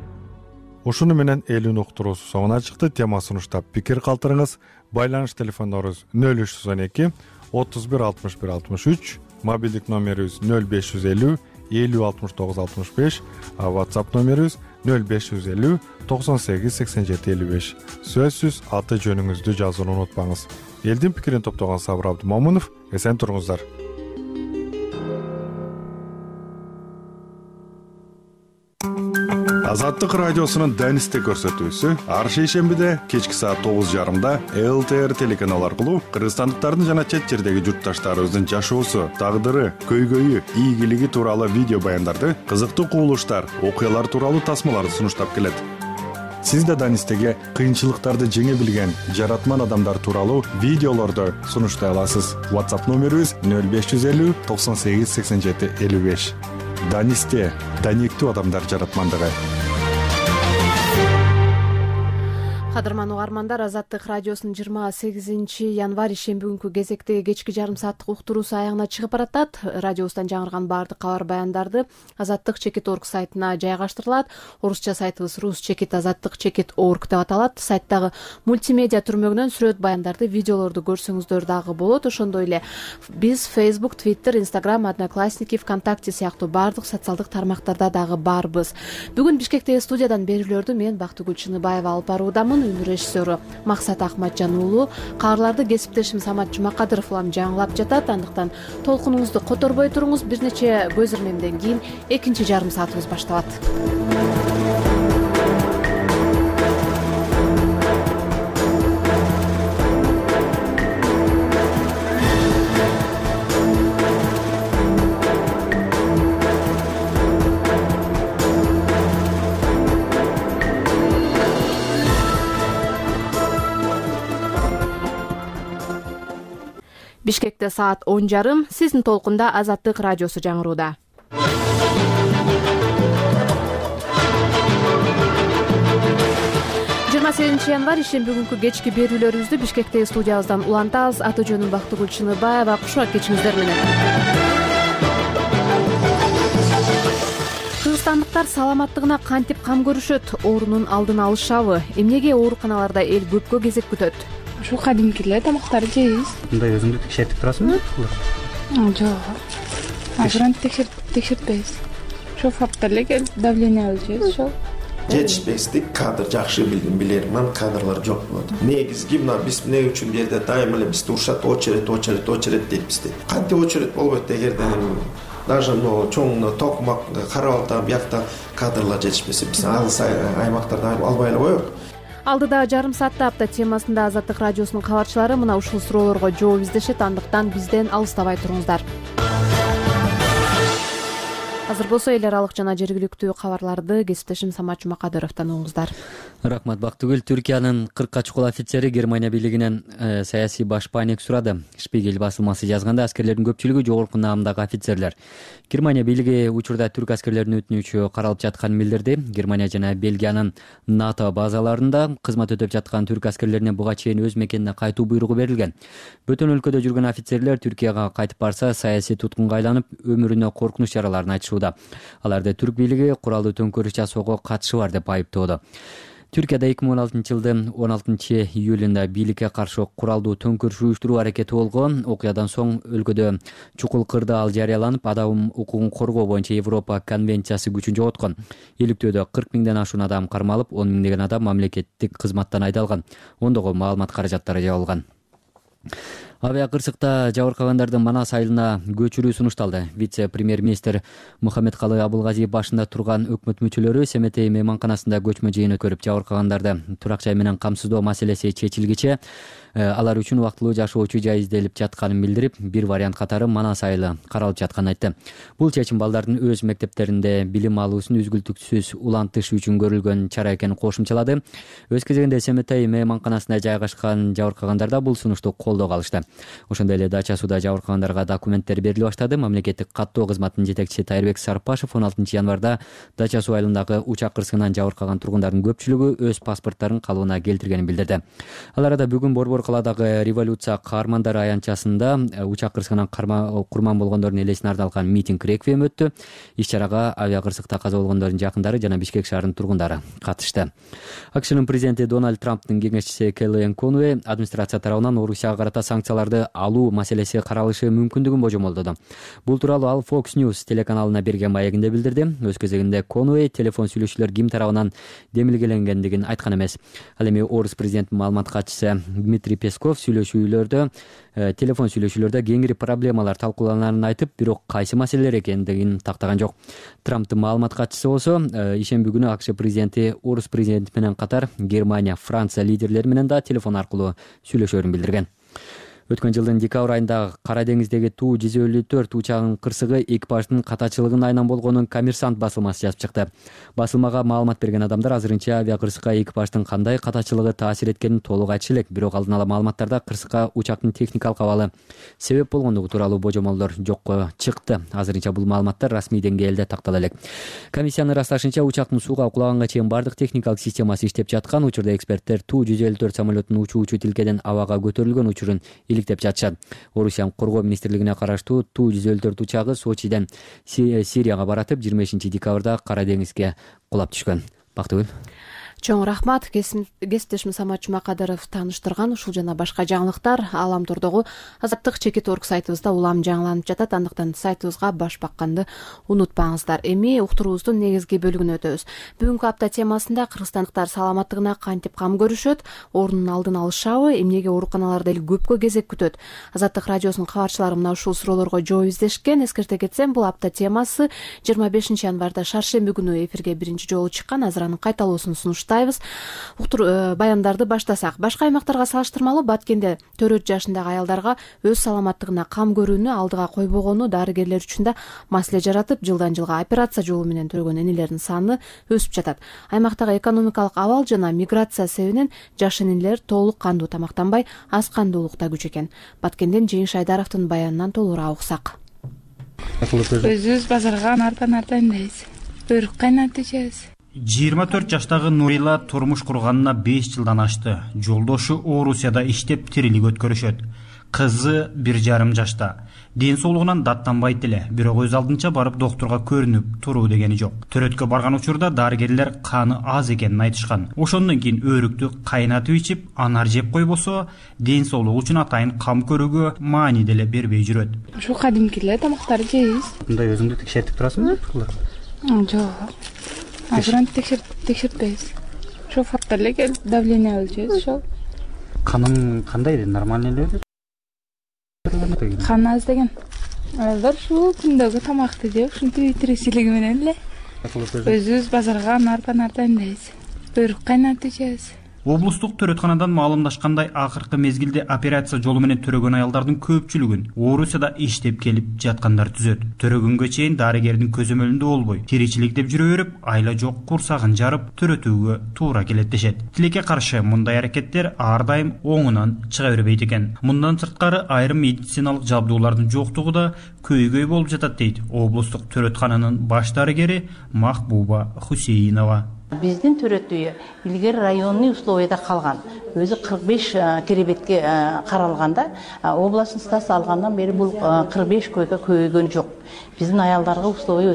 Ушуну менен элин уктуруусу соңуна чыкты. Тема сунуштап пикир калтырыңыз. Байланыш телефондорубуз нөл үч жүз он эки отуз бир алтымыш бир алтымыш үч, мобилдик номерибиз нөл беш жүз элүү элүү алтымыш тогуз алтымыш беш, WhatsApp номерибиз нөл беш жүз элүү токсон сегиз сексен жети элүү беш. Сөзсүз аты жөнүңүздү жазууну унутпаңыз. Элдин пикирин топтогон Сабыр Абдымомунов, эсен туруңуздар. Азаттык радиосунун Данисте көрсөтүүсү ар шейшембиде кечки саат тогуз жарымда эл тэ эр телеканал аркылуу кыргызстандыктардын жана чет жердеги журтташтарыбыздын жашоосу, тагдыры, көйгөйү, ийгилиги тууралуу видео баяндарды, кызыктуу кубулуштар, окуялар тууралуу тасмаларды сунуштап келет. Сиз да Данистеге кыйынчылыктарды жеңе билген жаратман адамдар тууралуу видеолорду сунуштай аласыз. WhatsApp номерибиз нөл беш жүз элүү токсон сегиз сексен жети элүү беш. Данисте даниктүү адамдар жаратмандыгы. Кадырман угармандар, Азаттык радиосунун жыйырма сегизинчи январь ишемби күнкү кезектеги кечки жарым сааттык уктуруусу аягына чыгып баратат. Радиобуздан жаңырган баардык кабар баяндарды азаттык чекит точка орг сайтына жайгаштырылат. Орусча сайтыбыз рус чекит азаттык чекит точка орг деп аталат. Сайттагы мультимедиа түрмөгүнөн сүрөт баяндарды, видеолорду көрсөңүздөр дагы болот. Ошондой эле биз Facebook, Twitter, Instagram, Одноклассники, ВКонтакте сыяктуу баардык социалдык тармактарда дагы барбыз. Бүгүн Бишкектеги студиядан берүүлөрдү мен Бактыгүл Чыныбаева алып баруудамын. үн режиссеру Максат Акматжан уулу. Кабарларды кесиптешим Самат Жумакадыров улам жаңылап жатат. Андыктан толкунуңузду которбой туруңуз. Бир нече көз ирмемден кийин экинчи жарым саатыбыз башталат. Бишкекте саат он жарым. Сиздин толкунда Азаттык радиосу жаңырууда. жыйырма сегизинчи январь ишемби күнкү кечки берүүлөрүбүздү Бишкектеги студиябыздан улантабыз. Аты жөнүм Бактыгүл Чыныбаева. Кушуа кечиңиздер менен. Кыргызстандыктар саламаттыгына кантип кам көрүшөт? Оорунун алдын алышабы? Эмнеге ооруканаларда эл көпкө кезек күтөт? Ушул кадимки эле тамактарды жейбиз. Мындай өзүңдү текшертип турасыңбы? Жок. Азыр антип текшертпейбиз. Ошол факта эле келип давление алышабыз, ошол. Жетишпестик, кадр жакшы билерман, кадрлар жок болот. Негизги мына биз эмне үчүн бу жерде дайыма эле бизди урушат, очередь, очередь, очередь дейт бизди. Кантип очередь болбойт эгерден даже мына чоң токмак Карабалта биякта кадрлар жетишпесе, биз алыс аймактарда албай эле коелук. Алдыда жарым саатта апта темасында Азаттык радиосунун кабарчылары мына ушул суроолорго жооп издешет. Андыктан бизден алыстабай туруңуздар. Азыр болсо эл аралык жана жергиликтүү кабарларды кесиптешим Самат Жумакадыровдон угуңуздар. Рахмат Бактыгүл. Түркиянын кыркка чукул офицери Германия бийлигинен саясий баш паник сурады. Шпигель басылмасы жазганда аскерлердин көпчүлүгү жогорку наамдагы офицерлер. Германия бийлиги учурда түрк аскерлеринин өтүнүчү каралып жатканын билдирди. Германия жана Бельгиянын НАТО базаларында кызмат өтөп жаткан түрк аскерлерине буга чейин өз мекенине кайтуу буйругу берилген. Бөтөн өлкөдө жүргөн офицерлер Түркияга кайтып барса саясий туткунга айланып өмүрүнө коркунуч чараларын айтышууда. Аларды түрк бийлиги куралдуу төңкөрүш жасоого катышы бар деп айыптоодо. Түркияда эки миң он алтынчы жылдын он алтынчы июлунда бийликке каршы куралдуу төңкөрүш уюштуруу аракети болгон. Окуядан соң өлкөдө чукул кырдаал жарыяланып, адам укугун коргоо боюнча Европа конвенциясы күчүн жоготкон. Иликтөөдө кырк миңден ашуун адам кармалып, он миңдеген адам мамлекеттик кызматтан айдалган. Ондогу маалымат каражаттары жабылган. Авиакырсыкта жабыркагандардын Манас айылына көчүрүү сунушталды. Вице-премьер-министр Мухаммедкалый Абылгазиев башында турган өкмөт мүчөлөрү Семетей мейманканасында көчмө жыйын өткөрүп, жабыркагандарды турак жай менен камсыздоо маселеси чечилгиче алар үчүн убактылуу жашоочу жай изделип жатканын билдирип, бир вариант катары Манас айылы каралып жатканын айтты. Бул чечим балдардын өз мектептеринде билим алуусун үзгүлтүксүз улантыш үчүн көрүлгөн чара экенин кошумчалады. Өз кезегинде Семетей мейманканасына жайгашкан жабыркагандар да бул сунушту колдоого алышты. Ошондой эле Дача сууда жабыркагандарга документтер бериле баштады. Мамлекеттик каттоо кызматынын жетекчиси Тайырбек Сарпашев он алтынчы январда Дача суу айылындагы учак кырсыгынан жабыркаган тургундардын көпчүлүгү өз паспорттарын калыбына келтиргенин билдирди. Ал арада бүгүн Борбор калаадагы революция каармандары аянтчасында учак кырсыгынан курман болгондордун элесине арналган митинг реквием өттү. Иш чарага авиакырсыкта каза болгондордун жакындары жана Бишкек шаарынын тургундары катышты. АКШнын президенти Дональд Трамптын кеңешчиси Келлиэн Конуэй администрация тарабынан Орусияга карата санкцияларды алуу маселеси каралышы мүмкүндүгүн божомолдоду. Бул тууралуу ал Fox News телеканалына берген маегинде билдирди. Өз кезегинде Конуэй телефон сүйлөшүүлөр ким тарабынан демилгеленгендигин айткан эмес. Ал эми Орус президентинин маалымат катчысы Дмитрий Песков сүйлөшүүлөрдө телефон сүйлөшүүлөрдө кеңири проблемалар талкууланарын айтып, бирок кайсы маселелер экендигин тактаган жок. Трамптын маалымат катчысы болсо ишемби күнү АКШ президенти Орус президенти менен катар Германия, Франция лидерлери менен да телефон аркылуу сүйлөшөөрүн билдирген. Өткөн жылдын декабрь айында Кара деңиздеги Ту жүз элүү төрт учагынын кырсыгы экипаждын катачылыгына айнан болгонун Коммерсант басылмасы жазып чыкты. Басылмага маалымат берген адамдар азырынча авиакырсыкка экипаждын кандай катачылыгы таасир эткенин толук айтышы элек, бирок алдын ала маалыматтарда кырсыкка учактын техникалык абалы себеп болгондугу тууралуу божомолдор жокко чыкты. Азырынча бул маалыматтар расмий деңгээлде тактала элек. Комиссиянын ырасташынча учактын сууга кулаганга чейин бардык техникалык системасы иштеп жаткан. Учурда эксперттер Ту жүз элүү төрт самолетунун учуучу тилкеден абага көтөрүлгөн учурун иликтеп жатышат. Орусиянын коргоо министрлигине караштуу Ту жүз элүү төрт учагы Сочиден Сирияга баратып, жыйырма бешинчи декабрда Кара деңизге кулап түшкөн. Бактыгүл. Чоң рахмат. Кесиптешим Самат Жумакадыров тааныштырган ушул жана башка жаңылыктар Аламтордогу Азаттык чекит орг сайтыбызда улам жаңыланып жатат. Андыктан сайтыбызга баш бакканды унутпаңыздар. Эми уктуруубуздун негизги бөлүгүнө өтөбүз. Бүгүнкү апта темасында кыргызстандыктар саламаттыгына кантип кам көрүшөт, оорунун алдын алышабы, эмнеге ооруканаларда эле көпкө кезек күтөт. Азаттык радиосунун кабарчылары мына ушул суроолорго жооп издешкен. Эскерте кетсем, бул апта темасы жыйырма бешинчи январда шаршемби күнү эфирге биринчи жолу чыккан. Азыр анын кайталоосун сунуштайбыз. Баяндарды баштасак, башка аймактарга салыштырмалуу Баткенде төрт жашындагы аялдарга өз саламаттыгына кам көрүүнү алдыга койбогону дарыгерлер үчүн да маселе жаратып, жылдан жылга операция жолу менен төрөгөн энелердин саны өсүп жатат. Аймактагы экономикалык абал жана миграция себебинен жаш энелер толук кандуу тамактанбай, аз кандуулукта күч экен. Баткенден Жеңиш Айдаровдун баянынан толугураак уксак. Өзүбүз базарга нарпа нартайбыз. Өрүк кайнатып ичебиз. жыйырма төрт жаштагы Нурила турмуш курганына беш жылдан ашты. Жолдошу Орусияда иштеп тирилик өткөрүшөт. Кызы бир жарым жашта. Ден соолугунан даттанбайт эле, бирок өз алдынча барып доктурга көрүнүп туруу дегени жок. Төрөткө барган учурда дарыгерлер каны аз экенин айтышкан. Ошондон кийин өрүктү кайнатып ичип, анар жеп койбосо, ден соолугу үчүн атайын кам көрүүгө маани деле бербей жүрөт. Ушу кадимки эле тамактарды жейбиз. Мындай өзүңдү текшертип турасыңбы? Жок. Азырын текшертпейбиз. Ошо факта эле келип давление өлчөбүз, ошол. Каның кандай эле, нормально эле? Кан аз деген. Алар ушул күндөгү тамакты жеп, ушинтип тиричилиги менен эле. Өзүбүз базарга нарпа нартайбыз. Өрүк кайнатып ичебиз. Облустук төрөтканадан маалымдашкандай, акыркы мезгилде операция жолу менен төрөгөн аялдардын көпчүлүгүн Орусияда иштеп келип жаткандар түзөт. Төрөгөнгө чейин дарыгердин көзөмөлүндө болбой, тиричилик деп жүрө берип, айла жок курсагын жарып, төрөтүүгө туура келет дешет. Тилекке каршы мындай аракеттер ар дайым оңунан чыга бербейт экен. Мындан сырткары айрым медициналык жабдуулардын жоктугу да көйгөй болуп жатат дейт облустук төрөткананын баш дарыгери Махбуба Хусейинова. Биздин төрөтүү илгери районный условияда калган. Өзү кырк беш керебетке каралганда, областын стасы алгандан бери бул кырк беш койко көбөйгөн жок. Биздин аялдарга условия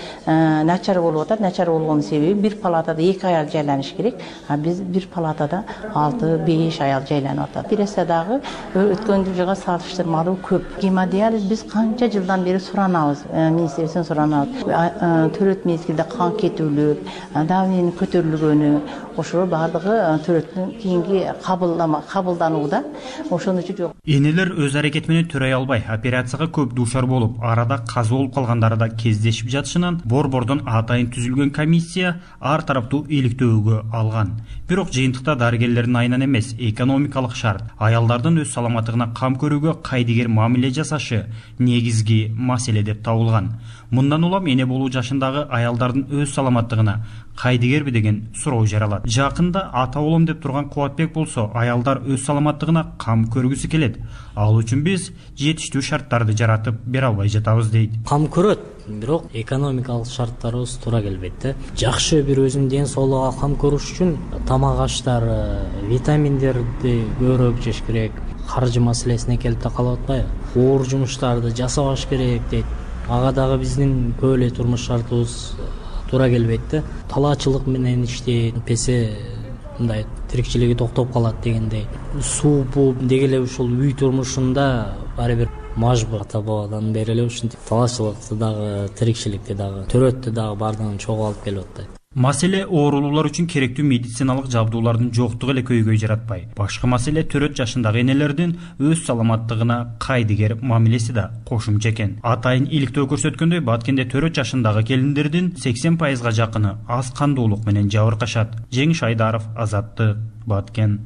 өтө начар болуп атат. Начар болгонун себеби бир палатада эки аял жайланыш керек, а биз бир палатада алты беш аял жайланып атат. Операциядагы өткөн жылга салыштырмалуу көп. Гемодиализ биз канча жылдан бери суранабыз, министрликтен суранабыз. Төрөт мезгилде кан кетүүлөр, давление көтөрүлгөнү, ошол бардыгы төрөттүн кийинки кабылдама кабылданууда. Ошон үчүн жок. Энелер өз аракети менен төрөй албай, операцияга көп дуушар болуп, арада каза болуп калгандары да кездешип жатышынан борбордон атайын түзүлгөн комиссия ар тараптуу иликтөөгө алган. Бирок жыйынтыкта дарыгерлердин айынан эмес, экономикалык шарт, аялдардын өз саламаттыгына кам көрүүгө кайдыгер мамиле жасашы негизги маселе деп табылган. Мындан улам эне болуу жашындагы аялдардын өз саламаттыгына кайдыгерби деген суроо жаралат. Жакында ата болом деп турган Кубатбек болсо, аялдар өз саламаттыгына кам көргүсү келет. Ал үчүн биз жетиштүү шарттарды жаратып бере албай жатабыз дейт. Кам көрөт, бирок экономикалык шарттарыбыз туура келбейт. Жакшы бир өзүнүн ден соолугуна кам көрүш үчүн тамак аштар, витаминдерди көбүрөөк жеш керек. Каржы маселесине келип да калып атпайбы? Оор жумуштарды жасабаш керек дейт. Ага дагы биздин көп эле турмуш шартыбыз туура келбейт да. Талаачылык менен иштейт, песе мындай тирикчилиги токтоп калат дегендей. Суу буу деги эле ушул үй турмушунда ар бир мажбур ата бабадан бери эле ушинтип талаачылыкты дагы, тирикчиликти дагы, төрөттү дагы бардыгын чогуу алып келип атат. Маселе оорулуулар үчүн керектүү медициналык жабдуулардын жоктугу эле көйгөй жаратпай. Башкы маселе төрөт жашындагы энелердин өз саламаттыгына кайдыгер мамилеси да кошумча экен. Атайын иликтөө көрсөткөндөй, Баткенде төрөт жашындагы келиндердин сексен пайызга жакыны аз кандуулук менен жабыркашат. Жеңиш Айдаров, Азаттык, Баткен.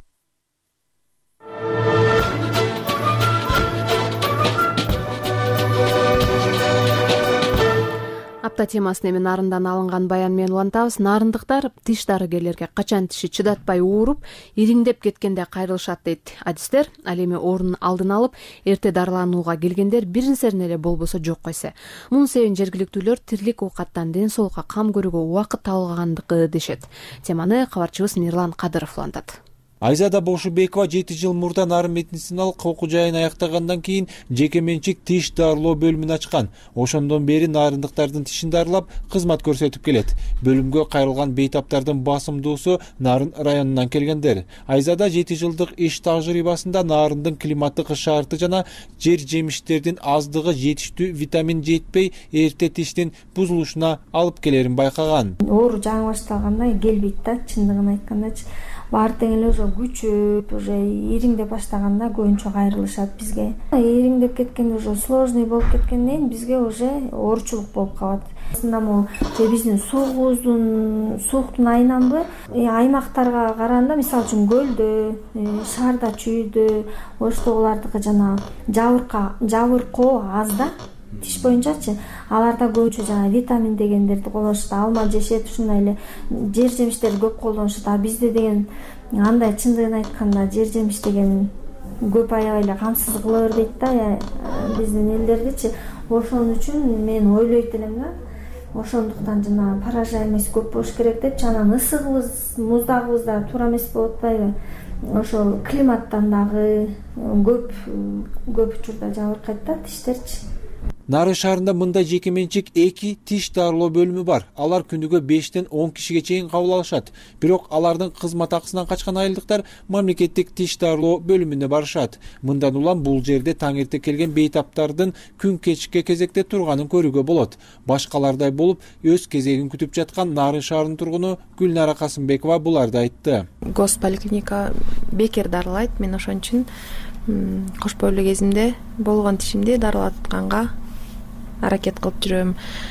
Апта темасын эми Нарындан алынган баян менен улантабыз. Нарындыктар тиш дарыгерлерге качан тиши чыдатпай ууруп, ириңдеп кеткенде кайрылышат дейт адистер. Ал эми оорунун алдын алып, эрте дарыланууга келгендер бир нерсени эле болбосо жок койсо. Мунун себебин жергиликтүүлөр тирлик оокаттан ден соолукка кам көрүүгө убакыт табылгандыгы дешет. Теманы кабарчыбыз Мирлан Кадыров улантат. Айзада Бошубекова жети жыл мурда нарын медициналык окуу жайын аяктагандан кийин жеке менчик тиш дарылоо бөлүмүн ачкан. Ошондон бери нарындыктардын тишин дарылап кызмат көрсөтүп келет. Бөлүмгө кайрылган бейтаптардын басымдуусу Нарын районунан келгендер. Айзада жети жылдык иш тажрыйбасында нарындын климаттык шарты жана жер жемиштердин аздыгы жетиштүү витамин жетпей эрте тиштин бузулушуна алып келерин байкаган. Оору жаңы башталганда келбейт да, чындыгын айткандачы. Баары тең эле уже күчүп, уже ириңдеп баштаганда көбүнчө кайрылышат бизге. Ириңдеп кеткенде уже сложный болуп кеткенден кийин бизге уже оорчулук болуп калат. Аслында могу биздин суубуздун сууктун айынан аймактарга караганда, мисалы үчүн көлдө, шаарда чүйдө, оштогулардыкы жана жабырка, жабыркоо аз да. Тиш боюнчачы аларда көбүнчө жана витамин дегендерди колдонушат, алма жешет, ушундай эле жер жемиштерди көп колдонушат. А бизде деген андай чындыгын айтканда жер жемиш деген көп аябай эле камсыз кыла бербейт да биздин элдердичи. Ошон үчүн мен ойлойт элем да, ошондуктан жана поражаемость көп болуш керек депчи. Анан ысыгыбыз, муздагыбыз да туура эмес болуп атпайбы? Ошол климаттан дагы көп көп учурда жабыркайт да тиштерчи. Нарын шаарында мындай жеке менчик эки тиш дарылоо бөлүмү бар. Алар күнүгө бештен он кишиге чейин кабыл алышат. Бирок алардын кызмат акысынан качкан айылдыктар мамлекеттик тиш дарылоо бөлүмүнө барышат. Мындан улам бул жерде таң эрте келген бейтаптардын күн кечке кезекте турганын көрүүгө болот. Башкалардай болуп өз кезегин күтүп жаткан Нарын шаарынын тургуну Гүлнара Касымбекова буларды айтты. Госполиклиника бекер дарылайт. Мен ошон үчүн кош бойлуу кезимде болгон тишимди дарылатканга аракет кылып жүрөм.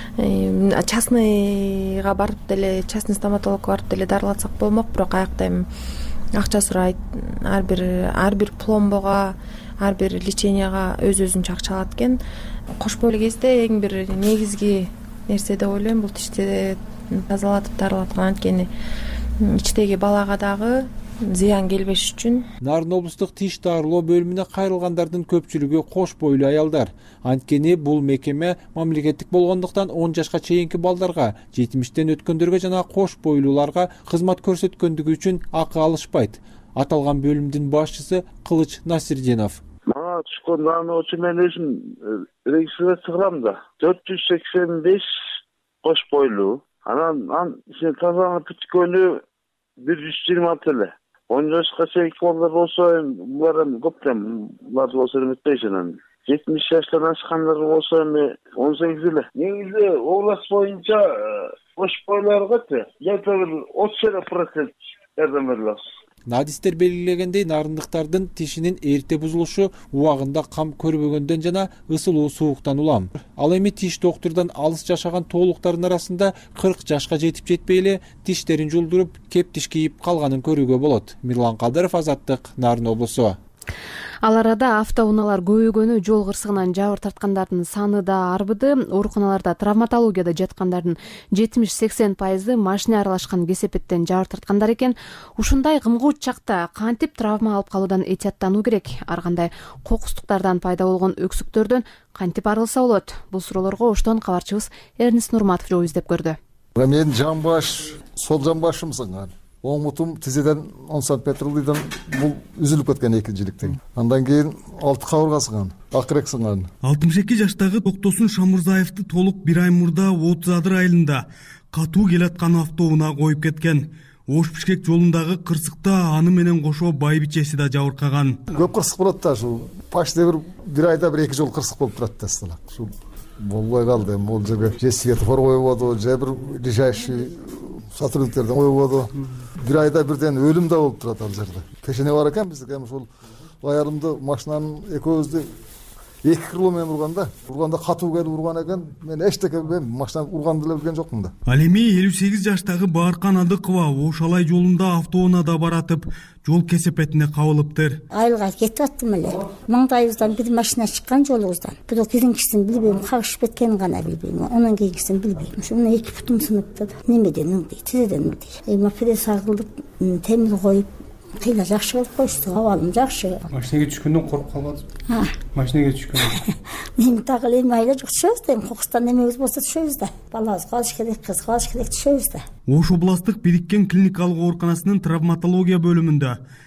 Частныйга барып деле, частный стоматологко барып деле дарылатсак болмок, бирок аякта эми акча сурайт. Ар бир ар бир пломбого, ар бир леченияга өз-өзүнчө акча алат экен. Кош бойлуу кезде эң бир негизги нерсе деп ойлойм, бул тишти тазалатып дарылаткан. Анткени ичтеги балага дагы зыян келбеш үчүн. Нарын облустук тиш дарылоо бөлүмүнө кайрылгандардын көпчүлүгү кош бойлуу аялдар. Анткени бул мекеме мамлекеттик болгондуктан он жашка чейинки балдарга, жетимиштен өткөндөргө жана кош бойлууларга кызмат көрсөткөндүгү үчүн акы алышпайт. Аталган бөлүмдүн башчысы Кылыч Насирдинов. Мага түшкөн даны үчүн мен өзүм регистрация кылам да. төрт жүз сексен беш кош бойлуу. Анан ан тазаланып бүткөнү бир жүз жыйырма алты эле. он жашка чейинки балдар болсо, булар эми көптөн, булар болсо эметпейт анан. жетимиш жаштан ашкандар болсо эми он сегиз эле. Негизи область боюнча кош бойлууларга где-то бир отуз эле процент жардам берилет. Надистер белгилегендей, нарындыктардын тишинин эрте бузулушу убагында кам көрбөгөндөн жана ысылуу сууктан улам. Ал эми тиш доктурдан алыс жашаган тоолуктардын арасында кырк жашка жетип жетпей эле тиштерин жулдуруп, кеп тиш кийип калганын көрүүгө болот. Мирлан Кадыров, Азаттык, Нарын облусу. Ал арада автоунаалар көбөйгөнү, жол кырсыгынан жабыр тарткандардын саны да арбыды. Ооруканаларда травматологияда жаткандардын жетимиш сексен пайызы машина аралашкан кесепеттен жабыр тарткандар экен. Ушундай кымгуут чакта кантип травма алып калуудан этияттануу керек? Ар кандай кокустуктардан пайда болгон өксүктөрдөн кантип арылса болот? Бул суроолорго оштон кабарчыбыз Эрнис Нурматов жооп издеп көрдү. Мен жамбаш, сол жамбашым сынган. Оң мутум тизеден он сантиметрден бул үзүлүп кеткен эки жиликтен. Андан кийин алты кабырга сынган, акырек сынган. алтымыш эки жаштагы Токтосун Шамурзаевди толук бир ай мурда отуз адыр айылында катуу келаткан автоунаа коюп кеткен. Ош Бишкек жолундагы кырсыкта аны менен кошо байбичеси да жабыркаган. Көп кырсык болот да, ушул почти бир бир айда бир эки жол кырсык болуп турат да. Ушул болбой калды. Бул жерге же светофор коюлду, же бир ближайший сотрудниктерден коюлду. Бир айда бирден өлүм да болуп турат ал жерде. Пешене бар экен биздики, эми ушул аярымды машинанын экөөбүздү эки километр урганда, урганда катуу келип урган экен. Мен эчтеке билбейм, машина урганды деле билген жокмун да. Ал эми элүү сегиз жаштагы Бааркан Адыкова Ошалай жолунда автоунаада баратып, жол кесепетине кабылыптыр. Айылга кетип аттым эле. Маңдайыбыздан бир машина чыккан жолубуздан. Бирок биринчисин билбейм, кагышып кеткенин гана билбейм. Анан кийинкисин билбейм. Ошону эки бутум сыныпты. Немеден өңдөй, тизеден өңдөй. Эми пресс агылып, темир коюп, кыйла жакшы болуп коюшту. Абалым жакшы. Машинеге түшкөндөн коруп калбадыңызбы? Машинеге түшкөндөн. Мен так эле айла жок түшөбүз да, кокустан немебиз болсо түшөбүз да. Балабыз калыш керек, кыз калыш керек түшөбүз да. Ош областык бириккен клиникалык ооруканасынын травматология бөлүмүндө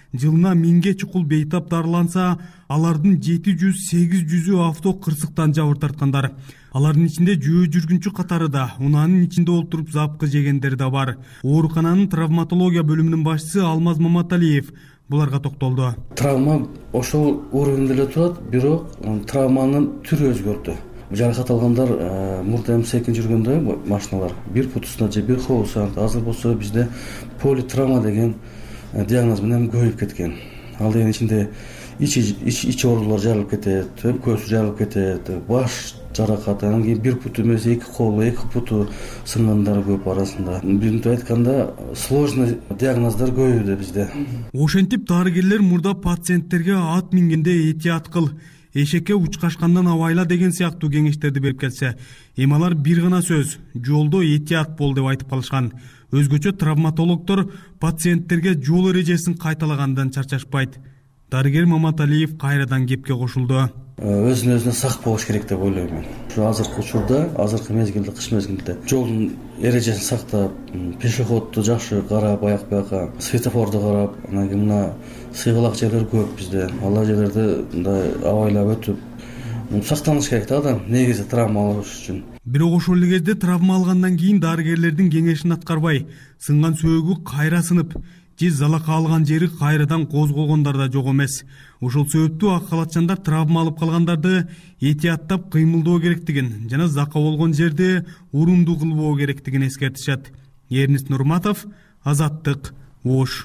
жылына миңге чукул бейтап дарыланса, алардын жети жүз сегиз жүзү авто кырсыктан жабыр тарткандар. Алардын ичинде жөө жүргүнчү катары да, унаанын ичинде олтуруп запкы жегендер да бар. Оорукананын травматология бөлүмүнүн башчысы Алмаз Маматалиев буларга токтолду. Травма ошол уровенде эле турат, бирок травманын түрү өзгөрдү. Жаракат алгандар мурда эми секин жүргөндө машиналар бир путусна же бир хоусант, азыр болсо бизде политравма деген диагноз менен көбөйүп кеткен. Ал деген ичинде ич оорулар жарылып кетет, өпкөсү жарылып кетет, баш жаракаты, анан кийин бир путу эмес эки колу, эки путу сынгандар көп арасында. Биринтип айтканда сложный диагноздар көбөйдү бизде. Ошентип дарыгерлер мурда пациенттерге ат мингенде этият кыл, эшекке учкашкандан абайла деген сыяктуу кеңештерди берип келсе, эми алар бир гана сөз, жолдо этият бол деп айтып калышкан. Өзгөчө травматологдор пациенттерге жол эрежесин кайталагандан чарчашпайт. Дарыгер Маматалиев кайрадан кепке кошулду. Өзүнө өзүнө сак болуш керек деп ойлойм мен. Ушу азыркы учурда, азыркы мезгилде, кыш мезгилинде жолдун эрежесин сактап, пешеходду жакшы карап, аяк бияка светофорду карап, анан кийин мына сыйгалак жерлер көп бизде. Ал жерлерди мындай абайлап өтүп, сактаныш керек да адам негизи травма алыш үчүн. Бирок ошол эле кезде травма алгандан кийин дарыгерлердин кеңешин аткарбай, сынган сөөгү кайра сынып, же залака алган жери кайрадан козголгондар да жок эмес. Ошол себептүү ак халатчандар травма алып калгандарды этияттап кыймылдоо керектигин жана зака болгон жерде урунду кылбоо керектигин эскертишет. Эрнест Нурматов, Азаттык, Ош.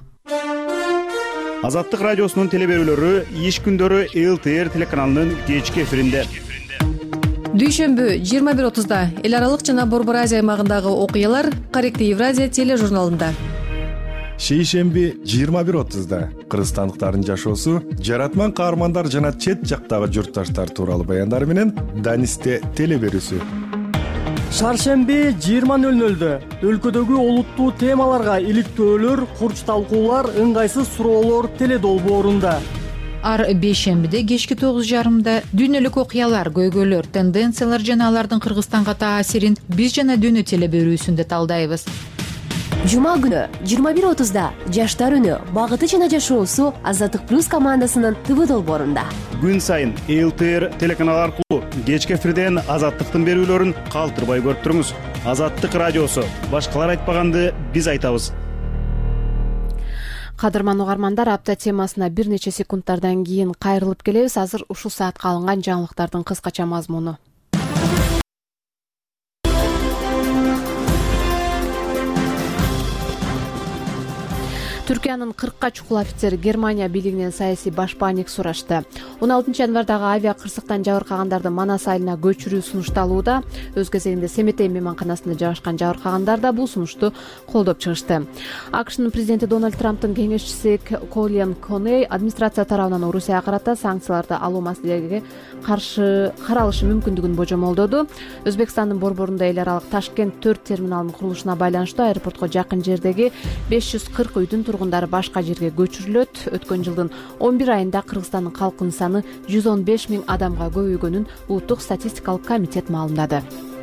Азаттык радиосунун телеберүүлөрү иш күндөрү эл тэ эр телеканалынын кечки эфиринде. Дүйшөмбү жыйырма бир отузда эл аралык жана Борбор Азия аймагындагы окуялар Корректив Евразия тележурналында. Шейшемби жыйырма бир отузда кыргызстандыктардын жашоосу, жаратман каармандар жана чет жактагы журтташтар тууралуу баяндар менен Данисте телеберүүсү. Шаршемби жыйырма нөл нөлдө өлкөдөгү олуттуу темаларга иликтөөлөр, курч талкуулар, ыңгайсыз суроолор теледолбоорунда. Ар бейшембиде кечки тогуз жарымда дүйнөлүк окуялар, көйгөйлөр, тенденциялар жана алардын Кыргызстанга таасирин биз жана дүйнө телеберүүсүндө талдайбыз. Жума күнү жыйырма бир отузда жаштар үнү, багыты жана жашоосу Азаттык плюс командасынын ТВ долбоорунда. Күн сайын эл тэ эр телеканалы аркылуу кечки эфирден Азаттыктын берүүлөрүн калтырбай көрүп туруңуз. Азаттык радиосу, башкалар айтпаганды биз айтабыз. Кадырман угармандар, апта темасына бир нече секундтардан кийин кайрылып келебиз. Азыр ушул саатка алынган жаңылыктардын кыскача мазмуну. Түркиянын кыркка чукул офицери Германия бийлигинен саясий башпаанек сурашты. он алтынчы январдагы авиа кырсыктан жабыркагандарды Манас айылына көчүрүү сунушталууда. Өз кезегинде Семетей мейманканасында жабышкан жабыркагандар да бул сунушту колдоп чыгышты. АКШнын президенти Дональд Трамптын кеңешчиси Колин Коней администрация тарабынан Орусияга карата санкцияларды алуу маселеге каршы каралышы мүмкүндүгүн божомолдоду. Өзбекстандын борборунда эл аралык Ташкент төрт терминалынын курулушуна байланыштуу аэропортко жакын жердеги беш жүз кырк үйдүн тургундары башка жерге көчүрүлөт. Өткөн жылдын он бир айында Кыргызстандын калкынын саны жүз он беш миң адамга көбөйгөнүн Улуттук статистикалык комитет маалымдады.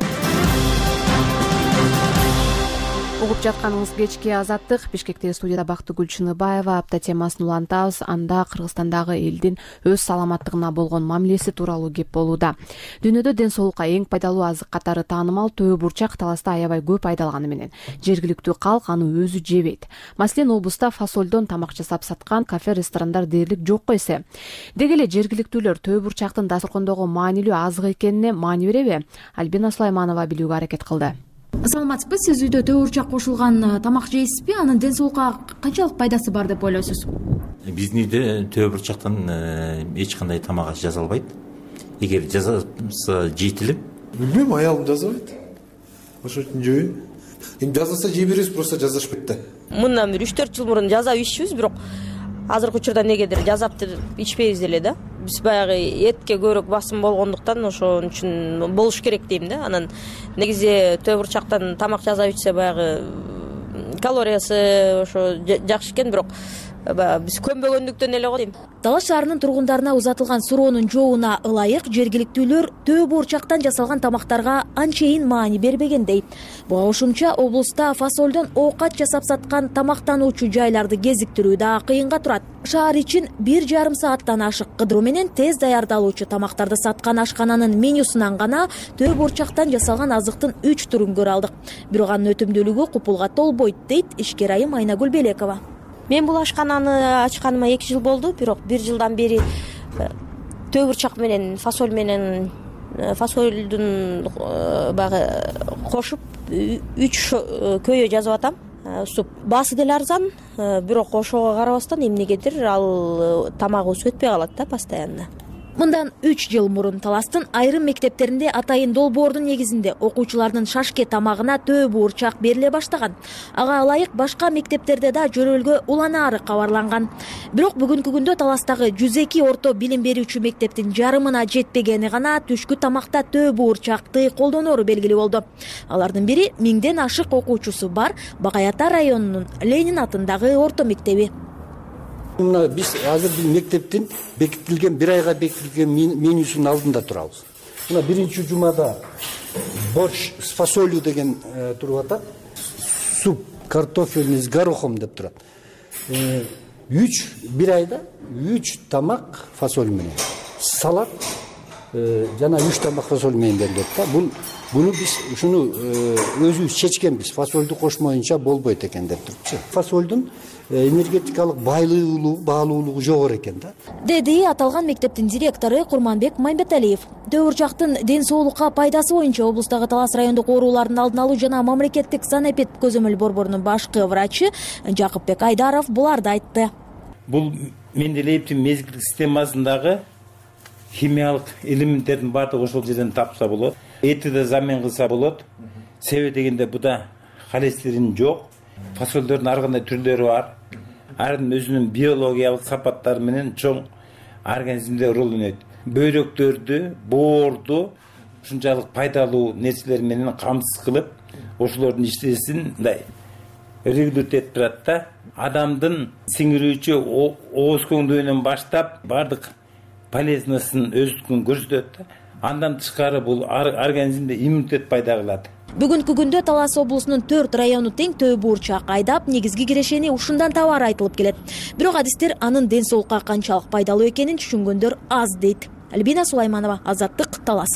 Угуп жатканыңыз кечки Азаттык. Бишкектеги студияда Бактыгүл Чыныбаева. Апта темасын улантабыз. Анда Кыргызстандагы элдин өз саламаттыгына болгон мамилеси тууралуу кеп болууда. Дүйнөдө ден соолукка эң пайдалуу азык катары таанымал төө бурчак таласта аябай көп айдалганы менен жергиликтүү калк аны өзү жебейт. Маселен, облуста фасолдон тамак жасап саткан кафе, ресторандар дээрлик жокко эсе. Деги эле жергиликтүүлөр төө бурчактын дасторкондогу маанилүү азык экенине маани береби? Альбина Сулайманова билүүгө аракет кылды. Саламатсызбы, сиз үйдө төө бурчак кошулган тамак жейсизби? Анын ден соолукка канчалык пайдасы бар деп ойлойсуз? Биздин үйдө төө бурчактан эч кандай тамак аш жасалбайт. Эгер жасалса жейтилип, билбейм, аялым жасабайт. Ошон үчүн жебейм. Эми жасаса жей беребиз, просто жасашпайт да. Мындан бир үч төрт жыл мурун жасап иччүбүз, бирок азыркы учурда негедир жасап ичпейбиз деле да. Биз баягы этке көбүрөөк басым болгондуктан ошон үчүн болуш керек дейм да. Анан негизи төө бурчактан тамак жасап ичсе баягы калориясы ошо жакшы экен, бирок биз көнбөгөндүктөн эле го дейм. Талаш шаарынын тургундарына узатылган суроонун жообуна ылайык жергиликтүүлөр төө буурчактан жасалган тамактарга анчейин маани бербегендей. Буга кошумча облуста фасолдон оокат жасап саткан тамактануучу жайларды кезиктирүү да кыйынга турат. Шаар ичин бир жарым сааттан ашык кыдыруу менен тез даярдалуучу тамактарды саткан ашкананын менюсунан гана төө буурчактан жасалган азыктын үч түрүн көрө алдык. Бирок анын өтүмдүүлүгү купулга толбойт дейт ишкер айым Айнагүл Белекова. Мен бул ашкананы ачканыма эки жыл болду, бирок бир жылдан бери төө бурчак менен фасоль менен фасольдун багы кошуп үч көйө жазып атам. Суп баасы деле арзан, бирок ошого карабастан эмнегедир ал тамагыбыз өтпөй калат да постоянно. Мындан үч жыл мурун Таластын айрым мектептеринде атайын долбоордун негизинде окуучулардын шашке тамагына төө буурчак бериле баштаган. Ага ылайык башка мектептерде да жөрөлгө уланаары кабарланган. Бирок бүгүнкү күндө Таластагы жүз эки орто билим берүүчү мектептин жарымына жетпегени гана түшкү тамакта төө буурчакты колдонору белгилүү болду. Алардын бири миңден ашык окуучусу бар Бакай Ата районунун Ленин атындагы орто мектеби. Мына биз азыр бул мектептин бекитилген бир айга бекитилген менюсунун алдында турабыз. Мына биринчи жумада борщ с фасолью деген туруп атат. Суп картофельный с горохом деп турат. үч бир айда үч тамак фасоль менен. Салат жана үч тамак фасоль менен берилет да. Бул буну биз ушуну өзүбүз чечкенбиз. Фасольду кошмоюнча болбойт экен деп турчу. Фасольдун энергетикалык байлуулугу, баалуулугу жогору экен да. Деди аталган мектептин директору Курманбек Мамбеталиев. Төө бурчактын ден соолукка пайдасы боюнча облустагы Талас райондук оорулардын алдын алуу жана мамлекеттик санэпид көзөмөл борборунун башкы врачы Жакыпбек Айдаров буларды айтты. Бул Менделеевдин мезгилдик системасындагы химиялык элементтердин баардыгы ошол жерден тапса болот. Эти да замен кылса болот. Себеби дегенде буда холестерин жок. Фасолдордун ар кандай түрлөрү бар. Ардын өзүнүн биологиялык сапаттары менен чоң организмде роль ойнойт. Бөйрөктөрдү, боорду ушунчалык пайдалуу нерселер менен камсыз кылып, ошолордун иштесин мындай регулировать этип турат да. Адамдын сиңирүүчү ооз көңдөөнөн баштап бардык полезностун өздүгүн көрсөтөт да. Андан тышкары бул организмде иммунитет пайда кылат. Бүгүнкү күндө Талас облусунун төрт району тең төө буурчак айдап, негизги кирешени ушундан табары айтылып келет. Бирок адистер анын ден соолукка канчалык пайдалуу экенин түшүнгөндөр аз дейт. Альбина Сулайманова, Азаттык, Талас.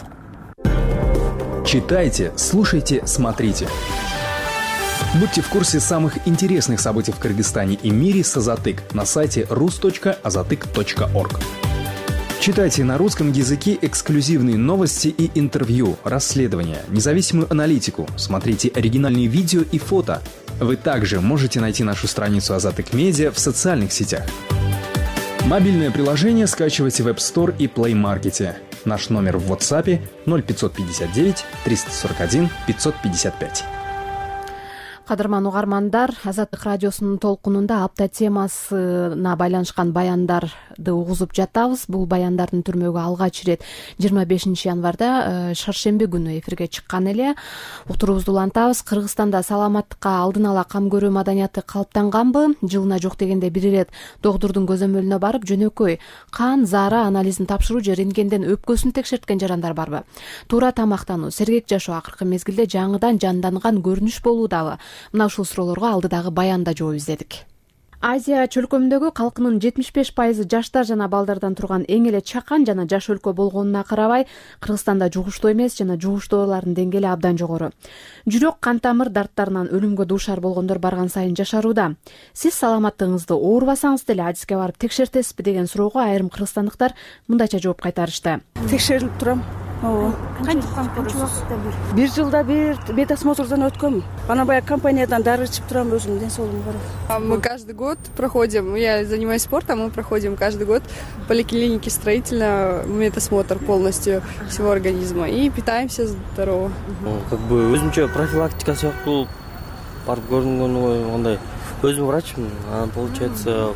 Читайте, слушайте, смотрите. Будьте в курсе самых интересных событий в Кыргызстане и мире с Азатык на сайте рус точка азатык точка орг. Читайте на русском языке эксклюзивные новости и интервью, расследования, независимую аналитику, смотрите оригинальные видео и фото. Вы также можете найти нашу страницу Азатык Медиа в социальных сетях. Мобильное приложение скачивайте в App Store и Play Market. Наш номер в WhatsApp ноль пятьсот пятьдесят девять триста сорок один пятьсот пятьдесят пять. Кадырман угармандар, Азаттык радиосунун толкунунда апта темасына байланышкан баяндарды угузуп жатабыз. Бул баяндардын түрмөгү алгач ирет жыйырма бешинчи январда шаршемби күнү эфирге чыккан эле. Утурубузду улантабыз. Кыргызстанда саламаттыкка алдын ала кам көрүү маданияты калыптанганбы? Жылына жок дегенде бир ирет доктурдун көзөмөлүнө барып, жөнөкөй кан, заара анализин тапшыруу же рентгенден өпкөсүн текшерткен жарандар барбы? Туура тамактануу, сергек жашоо акыркы мезгилде жаңыдан жанданган көрүнүш болуудабы? Мына ушул суроолорго алдыдагы баянда жооп издедик. Азия чөлкөмүндөгү калкынын жетимиш беш пайызы жаштар жана балдардан турган эң эле чакан жана жаш өлкө болгонуна карабай, Кыргызстанда жугуштуу эмес жана жугуштуу оорулардын деңгээли абдан жогору. Жүрөк, кан тамыр дарттарынан өлүмгө дуушар болгондор барган сайын жашарууда. Сиз саламаттыгыңызды оорубасаңыз деле адиске барып текшертесизби деген суроого айрым кыргызстандыктар мындайча жооп кайтарышты. Текшерилип турам. Канча убакытта бир? Бир жылда бир медосмотрдан өткөм. Ана баягы компаниядан дары ичип турам, өзүмдүн ден соолугумга карап. Мы каждый год проходим, я занимаюсь спортом, мы проходим каждый год в поликлинике строительно медосмотр полностью всего организма и питаемся здорово. Как бы өзүмчө профилактика сыяктуу барып көрүнгөн андай. Өзүм врачмын, а получается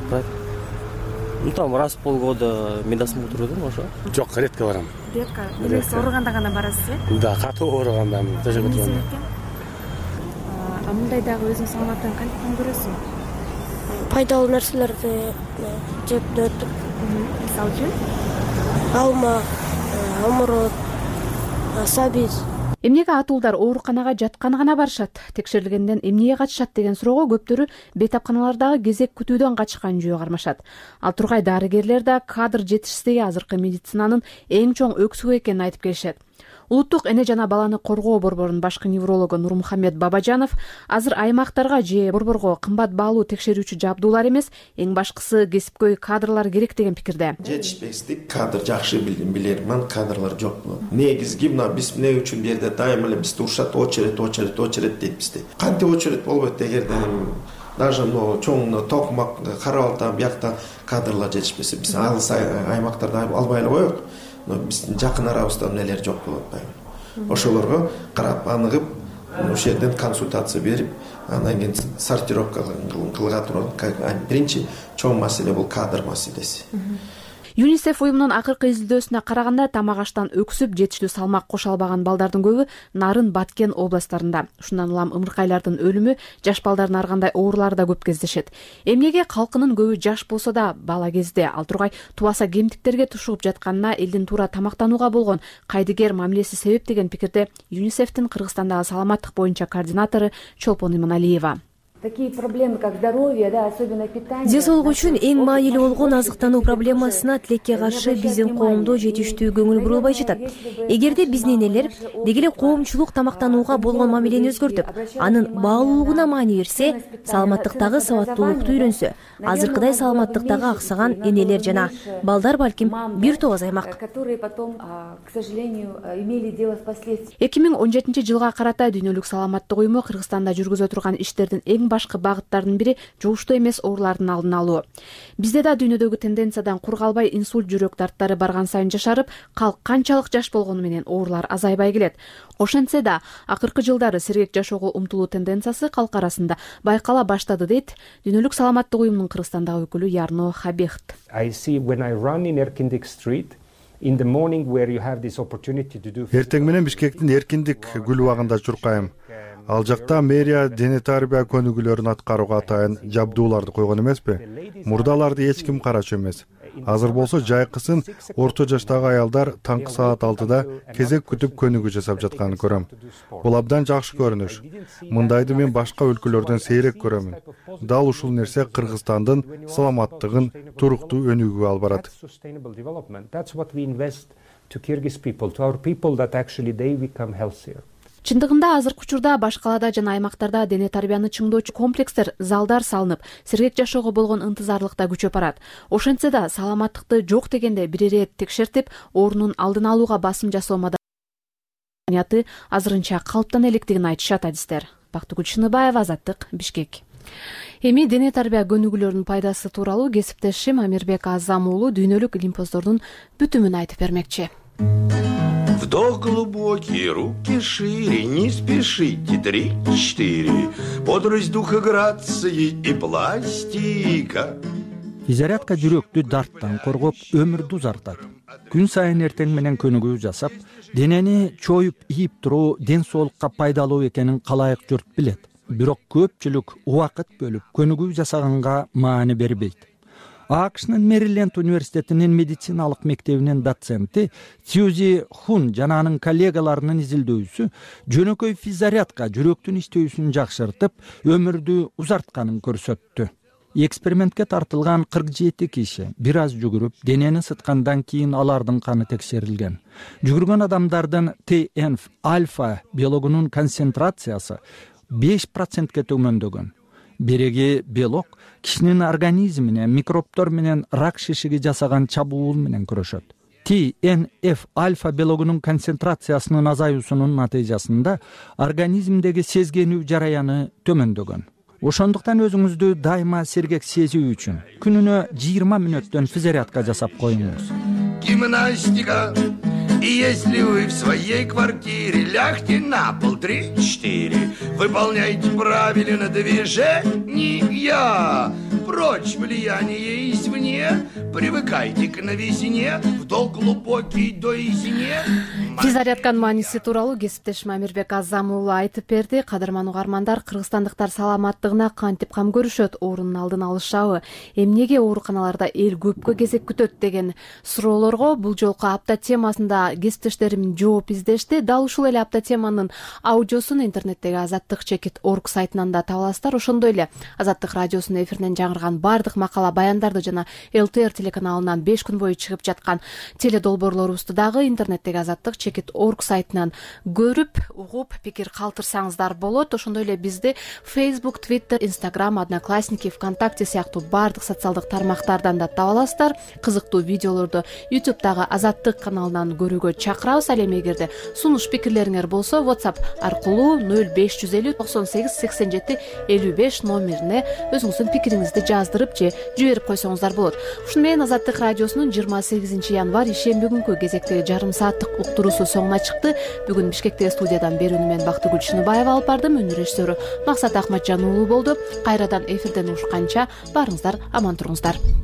ну там раз в полгода медосмотр өтөм ошо. Жок, редко барам. Редко. Эмес ооруганда гана барасыз э? Да, катуу ооруганда, төшөгө турганда. А мындай дагы өзүң саламаттыгын кантип көрөсүң? пайдалуу нерселерди жеп өтүп, мисалы үчүн алма, оморот, сабиз. Эмнеге атуулдар ооруканага жаткан гана барышат, текшерилгенден эмнеге качышат деген суроого көптөрү бейтапканалардагы кезек күтүүдөн качкан жөө кармашат. Ал тургай дарыгерлер да кадр жетишсиздиги азыркы медицинанын эң чоң өксүгү экенин айтып келишет. Улуттук эне жана баланы коргоо борборунун башкы неврологу Нурмухаммед Бабажанов азыр аймактарга же борборго кымбат баалуу текшерүүчү жабдуулар эмес, эң башкысы кесипкөй кадрлар керек деген пикирде. Жетишпестик, кадр жакшы билерман, кадрлар жок болот. Негизги мына биз эмне үчүн берде дайыма эле биз турушат очередь, очередь, очередь дейт бизде. Кантип очередь болбойт эгерде даже мына чоң токмак Карабалта биякта кадрлар жетишпесе, биз алыс аймактарда албай эле коелук. Но биздин жакын арабызда эмнелер жок болот байым. Ошолорго карап аныгып, ошол жерден консультация берип, андан кийин сортировка кылга турат. Биринчи чоң маселе бул кадр маселеси. ЮНИСЕФ уюмунун акыркы изилдөөсүнө караганда тамак аштан өксүп жетиштүү салмак кошо албаган балдардын көбү Нарын, Баткен областтарында. Ушундан улам ымыркайлардын өлүмү, жаш балдардын ар кандай оорулары да көп кездешет. Эмнеге калкынын көбү жаш болсо да бала кезде, ал тургай тубаса кемтиктерге тушугуп жатканына элдин туура тамактанууга болгон кайдыгер мамилеси себеп деген пикирде ЮНИСЕФтин Кыргызстандагы саламаттык боюнча координатору Чолпон Иманалиева. Такие проблемы, как здоровье, да, особенно питание. Ден соолук үчүн эң маанилүү болгон азыктануу проблемасына тилекке каршы биздин коомдо жетиштүү көңүл бурулбай жатат. Эгерде биздин энелер деги эле коомчулук тамактанууга болгон мамилени өзгөртүп, анын баалуулугуна маани берсе, саламаттыктагы сабаттуулукту үйрөнсө, азыркыдай саламаттыктагы аксаган энелер жана балдар балким бир топ азаймак. Которые потом, к сожалению, имели дело с последствиями. эки миң он жетинчи жылга карата Дүйнөлүк саламаттык уюму Кыргызстанда жүргүзө турган иштердин эң башкы багыттардын бири жугуштуу эмес оорулардын алдын алуу. Бизде да дүйнөдөгү тенденциядан кур калбай инсульт, жүрөк дарттары барган сайын жашарып, калк канчалык жаш болгону менен оорулар азайбай келет. Ошентсе да акыркы жылдары сергек жашоого умтулуу тенденциясы калк арасында байкала баштады дейт Дүйнөлүк саламаттык уюмунун Кыргызстандагы өкүлү Ярно Хабехт. Эртең менен Бишкектин Эркиндик гүл багында чуркайм. Ал жакта мэрия дене тарбия көнүгүүлөрүн аткарууга атайын жабдууларды койгон эмеспи? Мурдаларды эч ким карачу эмес. Азыр болсо жайкысын орто жаштагы аялдар таңкы саат алтыда кезек күтүп көнүгүү жасап жатканын көрөм. Бул абдан жакшы көрүнүш. Мындайды мен башка өлкөлөрдөн сейрек көрөмүн. Дал ушул нерсе Кыргызстандын саламаттыгын туруктуу өнүгүүгө алып барат. Чындыгында азыркы учурда баш калаада жана аймактарда дене тарбияны чыңдоочу комплекстер, залдар салынып, сергек жашоого болгон ынтызарлык да күчөп барат. Ошентсе да саламаттыкты жок дегенде бир ирет текшертип, оорунун алдын алууга басым жасоо маданияты азырынча калыптан электигин айтышат адистер. Бактыгүл Шыныбаева, Азаттык, Бишкек. Эми дене тарбия көнүгүүлөрүнүн пайдасы тууралуу кесиптешим Амирбек Азам уулу дүйнөлүк лимпоздордун бүтүмүн айтып бермекчи. Вдох глубокий, руки шире, не спешите, три-четыре. Бодрость духа, грации и пластика. Физзарядка жүрөктү дарттан коргоп, өмүрдү узартат. Күн сайын эртең менен көнүгүү жасап, денени чоюп ийип туруу ден соолукка пайдалуу экенин калайык журт билет. Бирок көпчүлүк убакыт бөлүп көнүгүү жасаганга маани бербейт. АКШнын Мэриленд университетинин медициналык мектебинин доценти Сьюзи Хун жана анын коллегаларынын изилдөөсү жөнөкөй физзарядка жүрөктүн иштөөсүн жакшыртып, өмүрдү узартканын көрсөттү. Экспериментке тартылган кырк жети киши бир аз жүгүрүп, денени сыткандан кийин алардын каны текшерилген. Жүгүргөн адамдардын Т Н Ф альфа белогунун концентрациясы беш процентке төмөндөгөн. Береги белок кишинин организмине микробтор менен рак шишиги жасаган чабуул менен күрөшөт. Т Н Ф альфа белогунун концентрациясынын азаюусунун натыйжасында организмдеги сезгенүү жараяны төмөндөгөн. Ошондуктан өзүңүздү дайыма сергек сезүү үчүн күнүнө жыйырма мүнөттөн физзарядка жасап коюңуз. Гимнастика. И если вы в своей квартире лягте на пол три-четыре, выполняйте правильно движения, прочь влияние извне, Привыкайте к новизне, вдох глубокий до изине. Физзарядканын мааниси тууралуу кесиптешим Амирбек Азам уулу айтып берди. Кадырман угармандар, кыргызстандыктар саламаттыгына кантип кам көрүшөт, оорунун алдын алышабы, эмнеге ооруканаларда эл көпкө кезек күтөт деген суроолорго бул жолку апта темасында кесиптештерим жооп издешти. Дал ушул эле апта теманын аудиосун интернеттеги азаттык чекит орг сайтынан да таба аласыздар. Ошондой эле Азаттык радиосунун эфиринен жаңырган баардык макала баяндарды жана эл тэ эр телеканалынан беш күн бою чыгып жаткан теледолбоорлорубузду дагы интернеттеги азаттык чекит орг сайтынан көрүп, угуп, пикир калтырсаңыздар болот. Ошондой эле бизди Facebook, Twitter, Instagram, Одноклассники, ВКонтакте сыяктуу баардык социалдык тармактардан да таба аласыздар. Кызыктуу видеолорду ютубтагы Азаттык каналынан көрүүгө чакырабыз. Ал эми эгерде сунуш пикирлериңер болсо WhatsApp аркылуу нөл беш жүз элүү токсон сегиз сексен жети элүү беш номерине өзүңүздүн пикириңизди жаздырып же жиберип койсоңуздар болот. Ушуну менен Азаттык радиосунун жыйырма сегизинчи январь ишемби күнкү кезектеги жарым сааттык уктуруусу соңуна чыкты. Бүгүн Бишкектеги студиядан берүүнү мен Бактыгүл Чыныбаева алып бардым. Өнү режиссеру Максат Акматжан уулу болду. Кайрадан эфирден угушканча баарыңыздар аман туруңуздар.